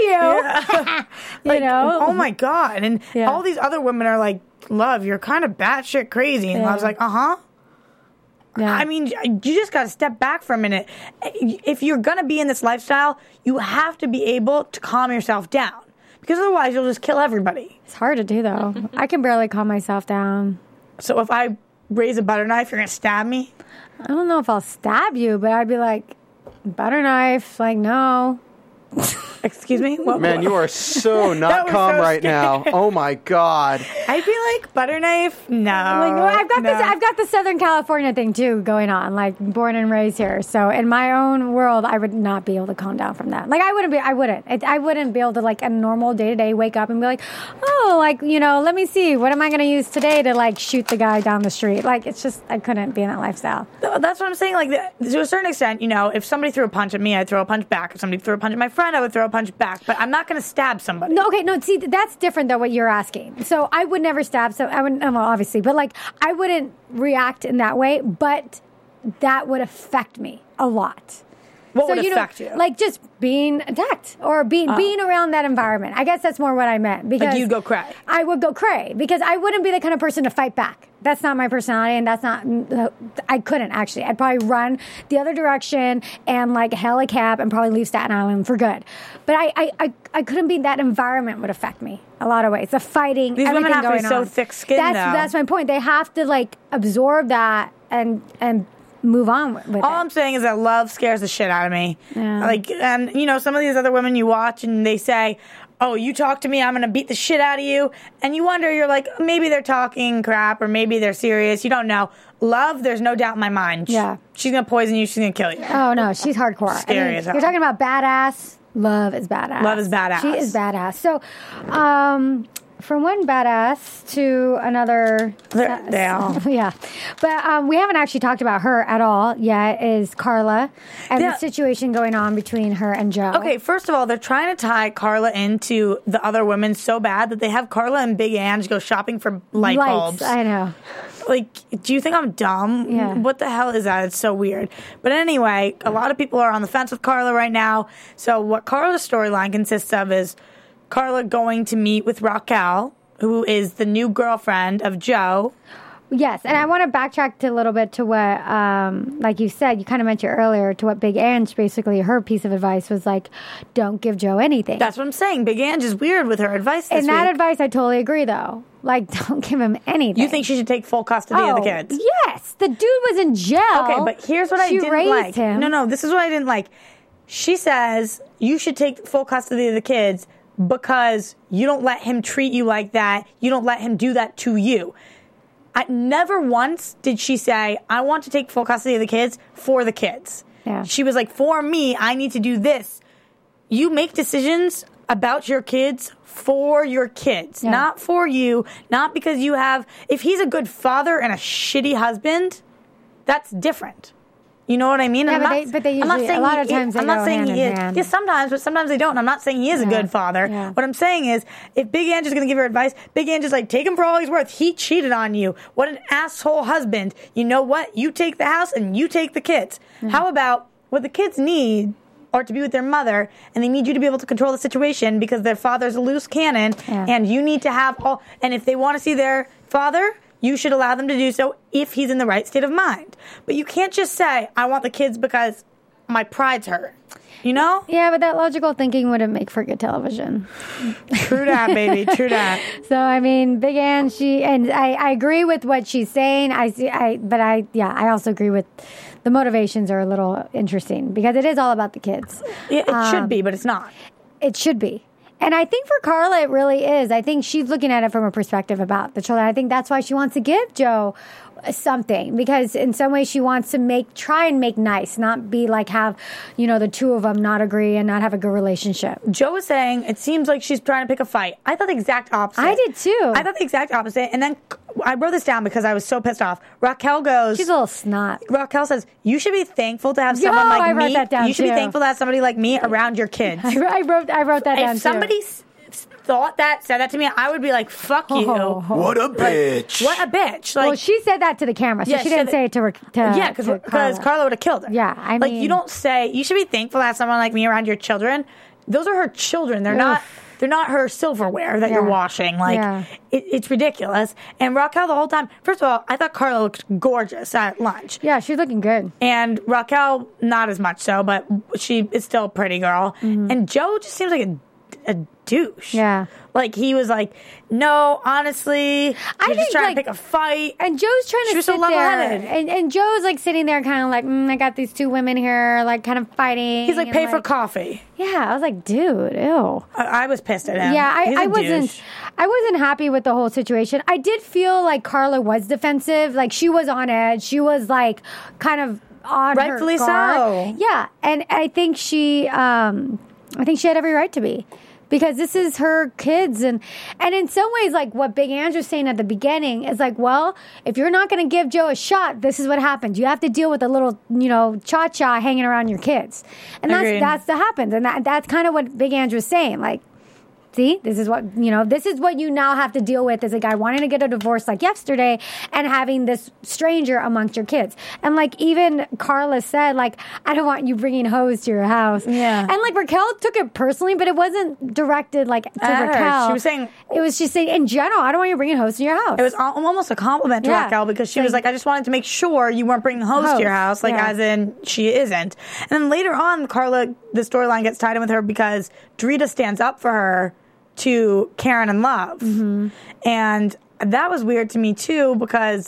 you. Yeah. Oh my God. And all these other women are like, Love, you're kind of batshit crazy. And Love's like, uh-huh. Yeah. I mean, you just got to step back for a minute. If you're going to be in this lifestyle, you have to be able to calm yourself down. Because otherwise, you'll just kill everybody. It's hard to do, though. I can barely calm myself down. So if I raise a butter knife, you're going to stab me? I don't know if I'll stab you, but I'd be like, butter knife? Like, no. Excuse me? Man, you are so not calm right now. Oh my God. I'd be like, butter knife? No. I've got the Southern California thing too going on, like born and raised here. So in my own world, I would not be able to calm down from that. Like I wouldn't be able to like a normal day to day wake up and be like, oh, like, let me see, what am I going to use today to like shoot the guy down the street? Like it's just, I couldn't be in that lifestyle. That's what I'm saying. Like to a certain extent, if somebody threw a punch at me, I'd throw a punch back. If somebody threw a punch at my friend, I would throw a punch back. But I'm not going to stab somebody. No, see, that's different than what you're asking. So I would never stab. So I wouldn't, well, obviously, but like I wouldn't react in that way. But that would affect me a lot. What would affect you? Like just being attacked or being around that environment. I guess that's more what I meant. Because like you'd go cray. I would go cray because I wouldn't be the kind of person to fight back. That's not my personality, and that's not. I couldn't actually. I'd probably run the other direction and like hail a cab and probably leave Staten Island for good. But I couldn't be. That environment would affect me a lot of ways. The fighting. These women have to be so thick-skinned. That's my point. They have to like absorb that and move on with it. All I'm saying is that Love scares the shit out of me. Yeah. Like, and some of these other women you watch and they say, oh, you talk to me, I'm going to beat the shit out of you. And you wonder, you're like, maybe they're talking crap or maybe they're serious. You don't know. Love, there's no doubt in my mind. Yeah. She's going to poison you. She's going to kill you. Oh, no. She's hardcore. Scary as hell. You're talking about badass. Love is badass. Love is badass. She is badass. So, from one badass to another. They all. Yeah. But we haven't actually talked about her at all yet, is Carla and the situation going on between her and Joe. Okay, first of all, they're trying to tie Carla into the other women so bad that they have Carla and Big Ange go shopping for light bulbs. I know. Like, do you think I'm dumb? Yeah. What the hell is that? It's so weird. But anyway, a lot of people are on the fence with Carla right now. So what Carla's storyline consists of is Carla going to meet with Raquel, who is the new girlfriend of Joe. Yes, and I want to backtrack to a little bit to what, like you said, you kind of mentioned earlier, to what Big Ange, basically, her piece of advice was like, don't give Joe anything. That's what I'm saying. Big Ange is weird with her advice this And that week. advice, I totally agree, though. Like, don't give him anything. You think she should take full custody of the kids? Yes. The dude was in jail. Okay, but here's what I didn't raised like. Him. No, this is what I didn't like. She says you should take full custody of the kids because you don't let him treat you like that. You don't let him do that to you. Never once did she say, I want to take full custody of the kids for the kids. Yeah. She was like, for me, I need to do this. You make decisions about your kids for your kids, not for you, not because you have. If he's a good father and a shitty husband, that's different. You know what I mean? Yeah, but they usually, a lot of times, I'm not saying he is. hand. Yeah, sometimes, but sometimes they don't. I'm not saying he is a good father. Yeah. What I'm saying is, if Big Ange is going to give her advice, Big Ange is like, take him for all he's worth. He cheated on you. What an asshole husband. You know what? You take the house and you take the kids. How about what the kids need are to be with their mother, and they need you to be able to control the situation because their father's a loose cannon, and you need to have all. And if they want to see their father, you should allow them to do so if he's in the right state of mind. But you can't just say, I want the kids because my pride's hurt. You know? Yeah, but that logical thinking wouldn't make for good television. True that, baby. True that. So, I mean, Big Anne, I agree with what she's saying. I also agree with the motivations are a little interesting because it is all about the kids. It should be, but it's not. It should be. And I think for Carla, it really is. I think she's looking at it from a perspective about the children. I think that's why she wants to give Joe something, because in some way she wants to try and make nice, not be like have, the two of them not agree and not have a good relationship. Joe is saying it seems like she's trying to pick a fight. I thought the exact opposite. I did too. I thought the exact opposite. And then I wrote this down because I was so pissed off. Raquel goes, she's a little snot. Raquel says, you should be thankful to have someone like me. I wrote that down. You should be thankful to have somebody like me around your kids. I wrote that down. If somebody said that to me, I would be like, fuck you. What a bitch. What a bitch. Like, well, she said that to the camera, so she didn't say it to yeah, because Carla would have killed her. Yeah, I mean, you don't say, you should be thankful to have someone like me around your children. Those are her children. They're not her silverware that you're washing. It's ridiculous. And Raquel the whole time, first of all, I thought Carla looked gorgeous at lunch. Yeah, she's looking good. And Raquel, not as much so, but she is still a pretty girl. Mm-hmm. And Joe just seems like a douche. Yeah. Like, he was like, no, honestly, you're just trying to pick a fight. And Joe's trying to sit there. And Joe's like sitting there kind of like, I got these two women here, like kind of fighting. He's like, pay for coffee. Yeah, I was like, dude, ew. I was pissed at him. Yeah, I wasn't happy with the whole situation. I did feel like Carla was defensive. Like, she was on edge. She was like kind of on rightfully her guard. So. Yeah, and I think she had every right to be. Because this is her kids. And in some ways, like what Big Ange was saying at the beginning is like, well, if you're not going to give Joe a shot, this is what happens. You have to deal with a little, cha-cha hanging around your kids. And that's what happens. And that's kind of what Big Ange was saying. Like, see, this is what you now have to deal with as a guy wanting to get a divorce like yesterday and having this stranger amongst your kids. And like even Carla said, like, I don't want you bringing hoes to your house. Yeah. And like Raquel took it personally, but it wasn't directed like to Raquel. She was saying, it was just saying in general, I don't want you bringing hoes to your house. It was almost a compliment to Raquel because she was like, I just wanted to make sure you weren't bringing hoes to your house, like as in she isn't. And then later on, Carla, the storyline gets tied in with her because Drita stands up for her to Karen and Love. Mm-hmm. And that was weird to me too because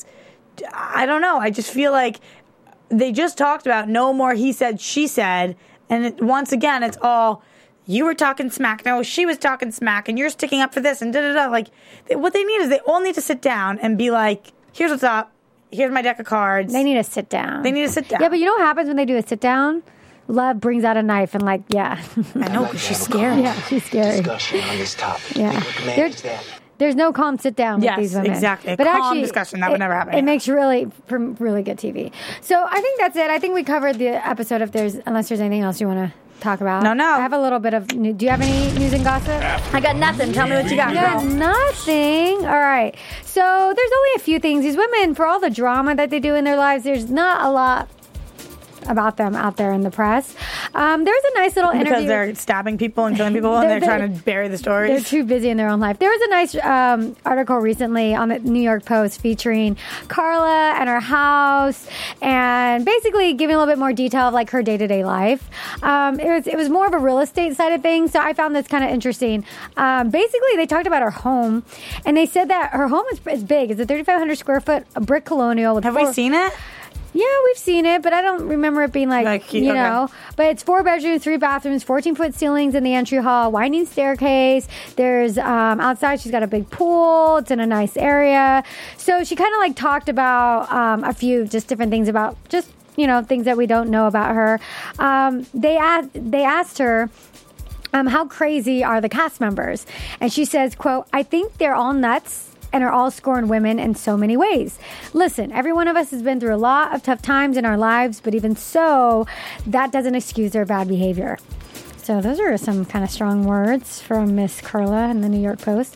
I don't know, I just feel like they just talked about no more he said, she said, and once again it's all you were talking smack, no, she was talking smack, and you're sticking up for this and da-da-da. Like, what they need is they all need to sit down and be like, here's what's up, here's my deck of cards. They need to sit down. Yeah, but you know what happens when they do a sit down? Love brings out a knife and like, yeah. I know, because she's scary. Yeah, she's scary. Discussion on this topic. Yeah. There's no calm sit down with these women. Exactly. A calm discussion. That would never happen. It makes really good TV. So I think that's it. I think we covered the episode. Unless there's anything else you want to talk about. No. I have a little bit of. Do you have any news and gossip? I got nothing. Tell me what you got. Nothing. All right. So there's only a few things. These women, for all the drama that they do in their lives, there's not a lot about them out there in the press. There's a nice little interview. Because they're stabbing people and killing people and they're trying to bury the stories. They're too busy in their own life. There was a nice article recently on the New York Post featuring Carla and her house and basically giving a little bit more detail of like her day-to-day life. It was more of a real estate side of things, so I found this kind of interesting. Basically, they talked about her home and they said that her home is big. It's a 3,500 square foot brick colonial. With Have we seen it? Yeah, we've seen it, but I don't remember it being like you know. But it's 4 bedrooms, 3 bathrooms, 14-foot ceilings in the entry hall, winding staircase. There's outside, she's got a big pool. It's in a nice area. So she kind of like talked about a few just different things about just, you know, things that we don't know about her. They asked her, how crazy are the cast members? And she says, quote, I think they're all nuts and are all scorned women in so many ways. Listen, every one of us has been through a lot of tough times in our lives, but even so, that doesn't excuse their bad behavior. So those are some kind of strong words from Miss Carla in the New York Post.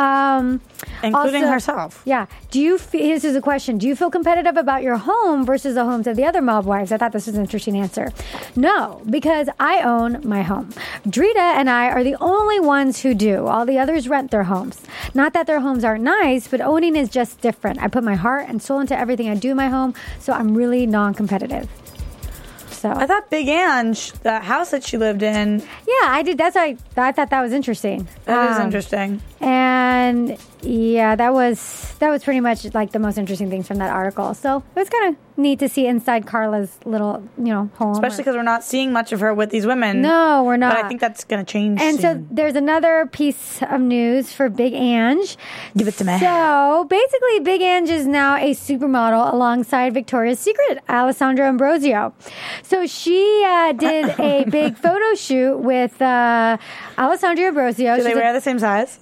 Including herself. Yeah. This is a question. Do you feel competitive about your home versus the homes of the other mob wives? I thought this was an interesting answer. No, because I own my home. Drita and I are the only ones who do. All the others rent their homes. Not that their homes aren't nice, but owning is just different. I put my heart and soul into everything I do in my home, so I'm really non-competitive. So I thought Big Ange, the house that she lived in. Yeah, I did. I thought that was interesting. That is interesting. And yeah, that was pretty much like the most interesting things from that article. So it was kind of neat to see inside Carla's little, home. Especially because we're not seeing much of her with these women. No, we're not. But I think that's going to change And soon. so there's another piece of news for Big Ange. Give it to me. So basically, Big Ange is now a supermodel alongside Victoria's Secret, Alessandra Ambrosio. So she did a big photo shoot with Alessandra Ambrosio. Do they wear the same size?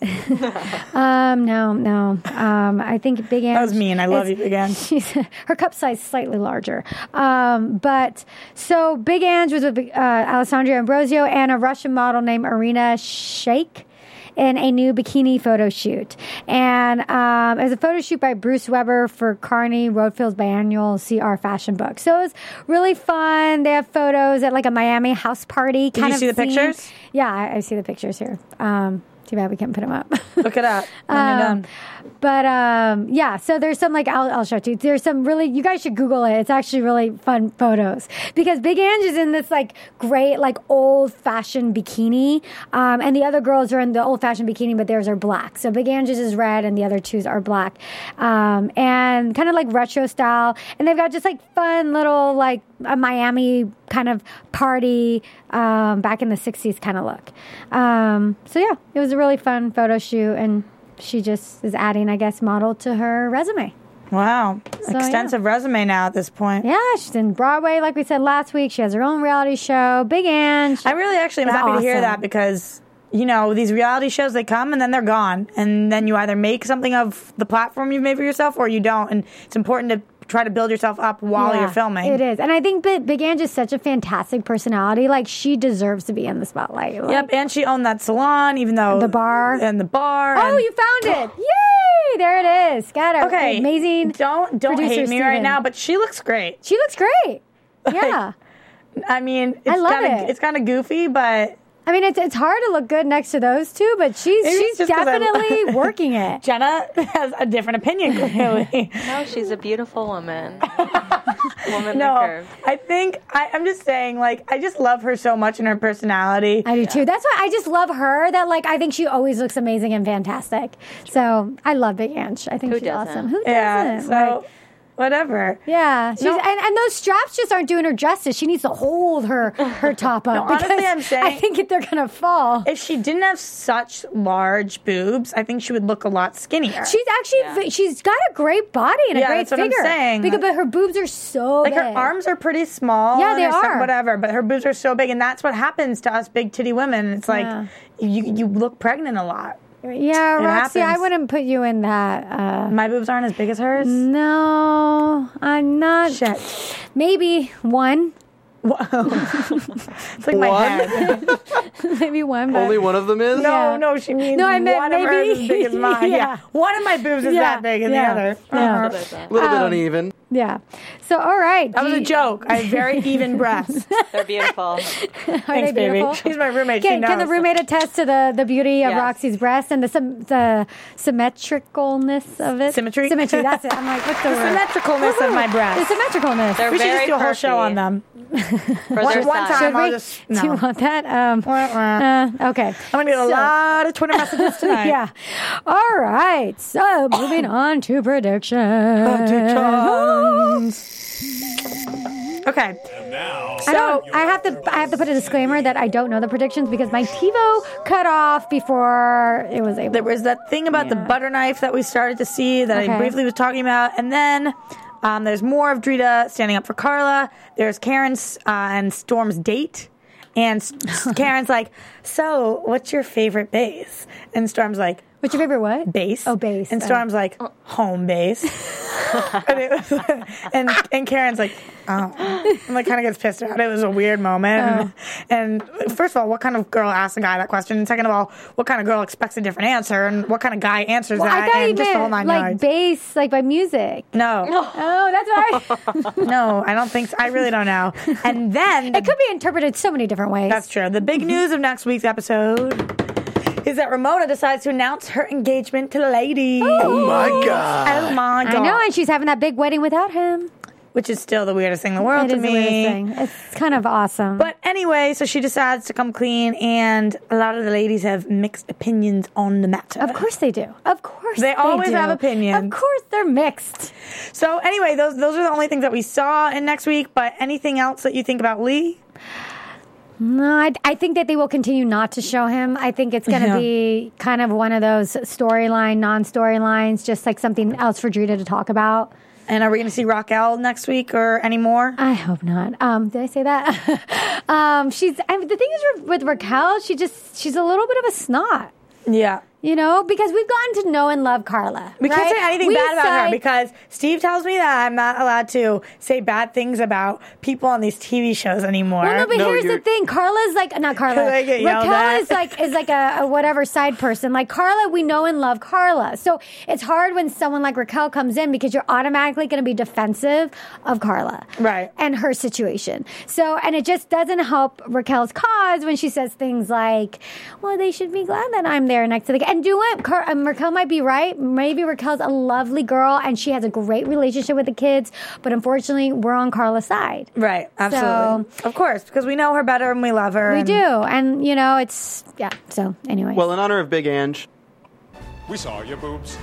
No. I think Big Ange. That was mean. I love you, Big Ange. Her cup size is slightly larger. But so Big Ange was with Alessandra Ambrosio and a Russian model named Irina Shayk in a new bikini photo shoot. And it was a photo shoot by Bruce Weber for Carney Roadfield's biannual CR fashion book. So it was really fun. They have photos at like a Miami house party. Did you see the pictures? Yeah, I see the pictures here. Too bad we can't put them up. Look it up when you're done. But yeah, so there's some like I'll show it to you. There's some really, you guys should Google it. It's actually really fun photos because Big Ange is in this like great like old fashioned bikini, and the other girls are in the old fashioned bikini, but theirs are black. So Big Ange's is red, and the other two's are black, and kind of like retro style. And they've got just like fun little like a Miami kind of party back in the 60s kind of look. So yeah, it was a really fun photo shoot, and she just is adding, I guess, model to her resume. Wow. So, extensive resume now at this point. Yeah, she's in Broadway, like we said last week. She has her own reality show, Big Ange. I really actually am happy to hear that because, these reality shows, they come and then they're gone. And then you either make something of the platform you've made for yourself or you don't. And it's important to try to build yourself up while you're filming. It is. And I think Big Ange is such a fantastic personality. Like, she deserves to be in the spotlight. Like, yep, and she owned that salon, even though... The bar. And the bar. Oh, you found it! Yay! There it is. Got it. Okay. Amazing. Don't hate me right now, but she looks great. She looks great. Yeah. I mean, I love it. It's kind of goofy, but... I mean, it's hard to look good next to those two, but she's definitely working it. Jenna has a different opinion, clearly. No, she's a beautiful woman. No, I think, I'm just saying, like, I just love her so much in her personality. I do too. That's why I just love her, that, like, I think she always looks amazing and fantastic. So, I love Big Ange. I think she's awesome. Who doesn't? Yeah, so... Whatever. Yeah. And those straps just aren't doing her justice. She needs to hold her top up. No, honestly, I'm saying... I think they're going to fall. If she didn't have such large boobs, I think she would look a lot skinnier. She's actually... She's got a great body and a great figure. What I'm saying. But her boobs are so big. Her arms are pretty small. Yeah, they are. Whatever, but her boobs are so big. And that's what happens to us big titty women. It's like, you look pregnant a lot. Yeah, Roxy, I happens. wouldn't put you in that. My boobs aren't as big as hers. No, I'm not. Shit. Maybe one. It's like my One? head. Maybe one. But Only one of them is? Yeah. No, she means No, I meant one of hers maybe. as big as mine. Yeah. Yeah. One of my boobs is that big and the other. Yeah. A little bit uneven. Yeah. So, all right. That was a joke. I have very even breasts. They're beautiful. Are Thanks, they baby. beautiful? She's my roommate. She Can the knows. roommate attest to the beauty of Yes. Roxy's breast and the symmetricalness of it? Symmetry? Symmetry, that's it. I'm like, what's the The word? symmetricalness of my breasts. The symmetricalness. They're We should just very do a whole perky. show on them. For One their time. size. Should I'll we? just- Do you no. want that? Okay. I'm going to get a lot of Twitter messages tonight. Yeah. All right. So moving on to predictions. Okay. I have to put a disclaimer that I don't know the predictions because my TiVo cut off before it was able. There was that thing about the butter knife that we started to see that I Okay. briefly was talking about. And then there's more of Drita standing up for Carla. There's Karen's and Storm's date. And Karen's like, so what's your favorite base? And Storm's like, What's your favorite what? base. Oh, base. And Oh. Storm's like, home base. and Karen's like, oh. And like kind of gets pissed out. It was a weird moment. And first of all, what kind of girl asks a guy that question? And second of all, what kind of girl expects a different answer? And what kind of guy answers Well, that? I thought and you just the whole meant nine like yards. bass, like by music. No. Oh, that's why. No, I don't think so. I really don't know. And then It could be interpreted so many different ways. that's true. The big news of next week's episode is that Ramona decides to announce her engagement to Lady. Oh my God. Oh my God. I know, and she's having that big wedding without him. Which is still the weirdest thing in the world It to is the me. weirdest thing. It's kind of awesome. But anyway, so she decides to come clean, and a lot of the ladies have mixed opinions on the matter. of course they do. Of course They always do. have opinions. Of course they're mixed. So anyway, those are the only things that we saw in next week. But anything else that you think about Lee? No, I think that they will continue not to show him. I think it's going to Yeah. be kind of one of those storyline, non-storylines, just like something else for Drita to talk about. And are we going to see Raquel next week or any more? I hope not. Did I say that? The thing is with Raquel, she's a little bit of a snot. Yeah. You know, because we've gotten to know and love Carla. We can't right? say anything We bad about her say- because Steve tells me that I'm not allowed to say bad things about people on these TV shows anymore. Well, no, but No, here's the you're- thing. Carla's like not Carla. They get yelled Raquel at. is like a whatever side person. Like Carla, we know and love Carla. So it's hard when someone like Raquel comes in because you're automatically going to be defensive of Carla, Right. And her situation. So and it just doesn't help Raquel's cause when she says things like, "Well, they should be glad that I'm there next to the." And do what? Raquel might be right. Maybe Raquel's a lovely girl and she has a great relationship with the kids, but unfortunately, we're on Carla's side. Right, absolutely. Of course, because we know her better and we love her. We and- do. And, you know, it's, yeah. So, anyway. Well, in honor of Big Ange, We saw your boobs.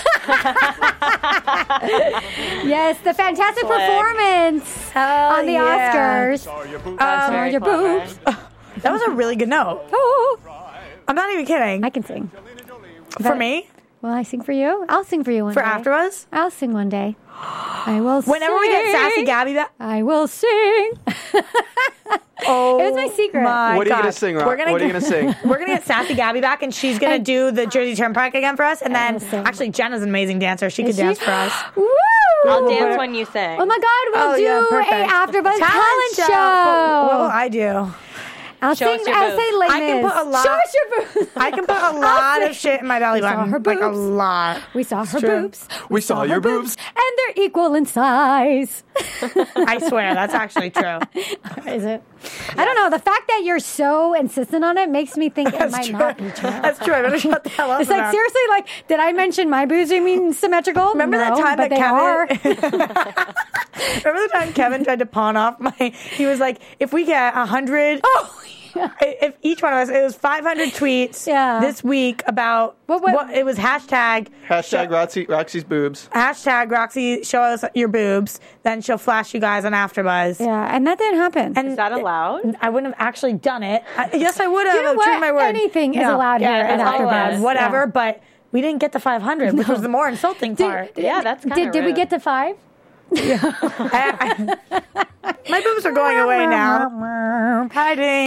yes, the fantastic Slick. performance on the yeah. Oscars. Saw your boobs. That's very your clever. boobs. That was a really good note. Oh, I'm not even kidding. I can sing. For me? Will I sing for you? I'll sing for you one For day. AfterBuzz? I'll sing one day. I will sing. Whenever we get Sassy Gabby back. I will sing. Oh, It was my secret. My what are you God. going to sing, Rob? We're gonna What are you get- going to sing? We're going to get Sassy Gabby back, and she's going to do the Jersey Turnpike again for us. And then, will sing. actually, Jenna's an amazing dancer. She could Is she? dance for us. Woo! I'll dance when you sing. Oh my God, we'll Oh, do yeah, perfect. a AfterBuzz talent show. What will I do? I'll Show sing. us your I'll boobs. say Les I can Mis. put a lot- Show us your boobs. I can put a lot of shit in my belly saw button. her Like a boobs. lot. We saw her true. boobs. We saw your her boobs. and they're equal in size. I swear, that's actually true. Is it? I don't know. The fact that you're so insistent on it makes me think it might not be true. That's true. I better shut the hell up. It's like, about it. seriously, like, did I mention my boobs? You mean symmetrical? Remember that No, time but that they are. Remember the time Kevin tried to pawn off my? He was like, if we get 100. Oh, yeah. If each one of us, it was 500 tweets this week about What- it was hashtag Roxy's boobs. hashtag Roxy, show us your boobs. Then she'll flash you guys on AfterBuzz. Yeah, and that didn't happen. And Is that allowed? I wouldn't have actually done it. Yes, I would have. You know I'm true to what? my word. Anything is allowed Yeah, here at it's all allowed. AfterBuzz. Whatever, Yeah. but we didn't get to 500, which was the more insulting part. Yeah, that's kind of Did we get to 5? My boobs are going away now. Hiding. No,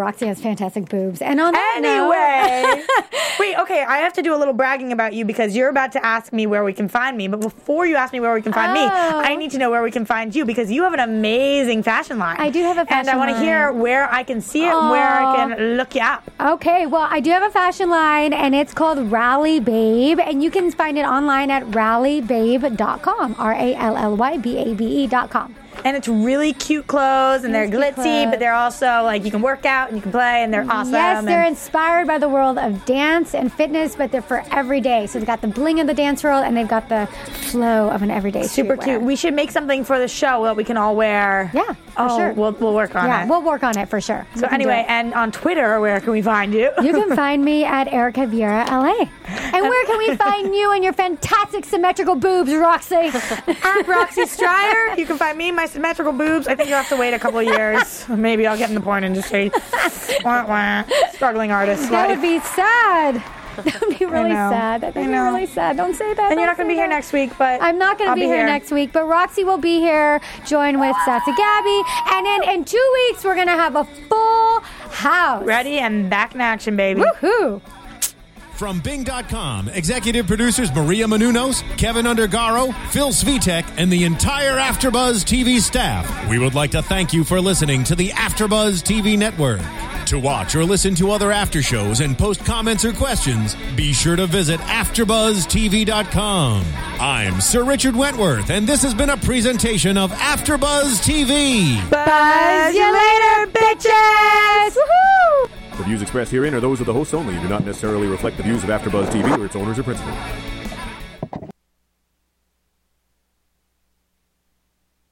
Roxy has fantastic boobs. And on that Anyway. Wait, okay, I have to do a little bragging about you because you're about to ask me where we can find me. But before you ask me where we can find me, I need to know where we can find you because you have an amazing fashion line. I do have a fashion line. And I want to hear where I can see it and where I can look you up. Okay, well, I do have a fashion line, and it's called Rally Babe, and you can find it online at rallybabe.com, RALLYBABE.com. And it's really cute clothes, and they're glitzy, but they're also, like, you can work out and you can play, and they're awesome. Yes, they're inspired by the world of dance and fitness, but they're for every day. So they've got the bling of the dance world, and they've got the flow of an everyday super streetwear. cute. We should make something for the show that we can all wear. Yeah, for sure. We'll work on it. Yeah, we'll work on it for sure. So anyway, and on Twitter, where can we find you? You can find me at Erica Vieira LA. And where can we find you and your fantastic symmetrical boobs, Roxy? At Roxy Stryer. You can find me, my symmetrical boobs. I think you'll have to wait a couple of years. Maybe I'll get in the porn industry. Wah, wah. Struggling artist. That would be sad. That would be really sad. That would be really sad. Don't say that. And you're not going to be here next week, but I'm not going to be here next week, but Roxy will be here, joined with Sassy Gabby. And then in 2 weeks, we're going to have a full house. Ready and back in action, baby. Woohoo! From Bing.com, executive producers Maria Menounos, Kevin Undergaro, Phil Svitek, and the entire AfterBuzz TV staff. We would like to thank you for listening to the AfterBuzz TV network. To watch or listen to other after shows and post comments or questions, be sure to visit AfterBuzzTV.com. I'm Sir Richard Wentworth, and this has been a presentation of AfterBuzz TV. Buzz you later, bitches! Woohoo! The views expressed herein are those of the hosts only and do not necessarily reflect the views of AfterBuzz TV or its owners or principals.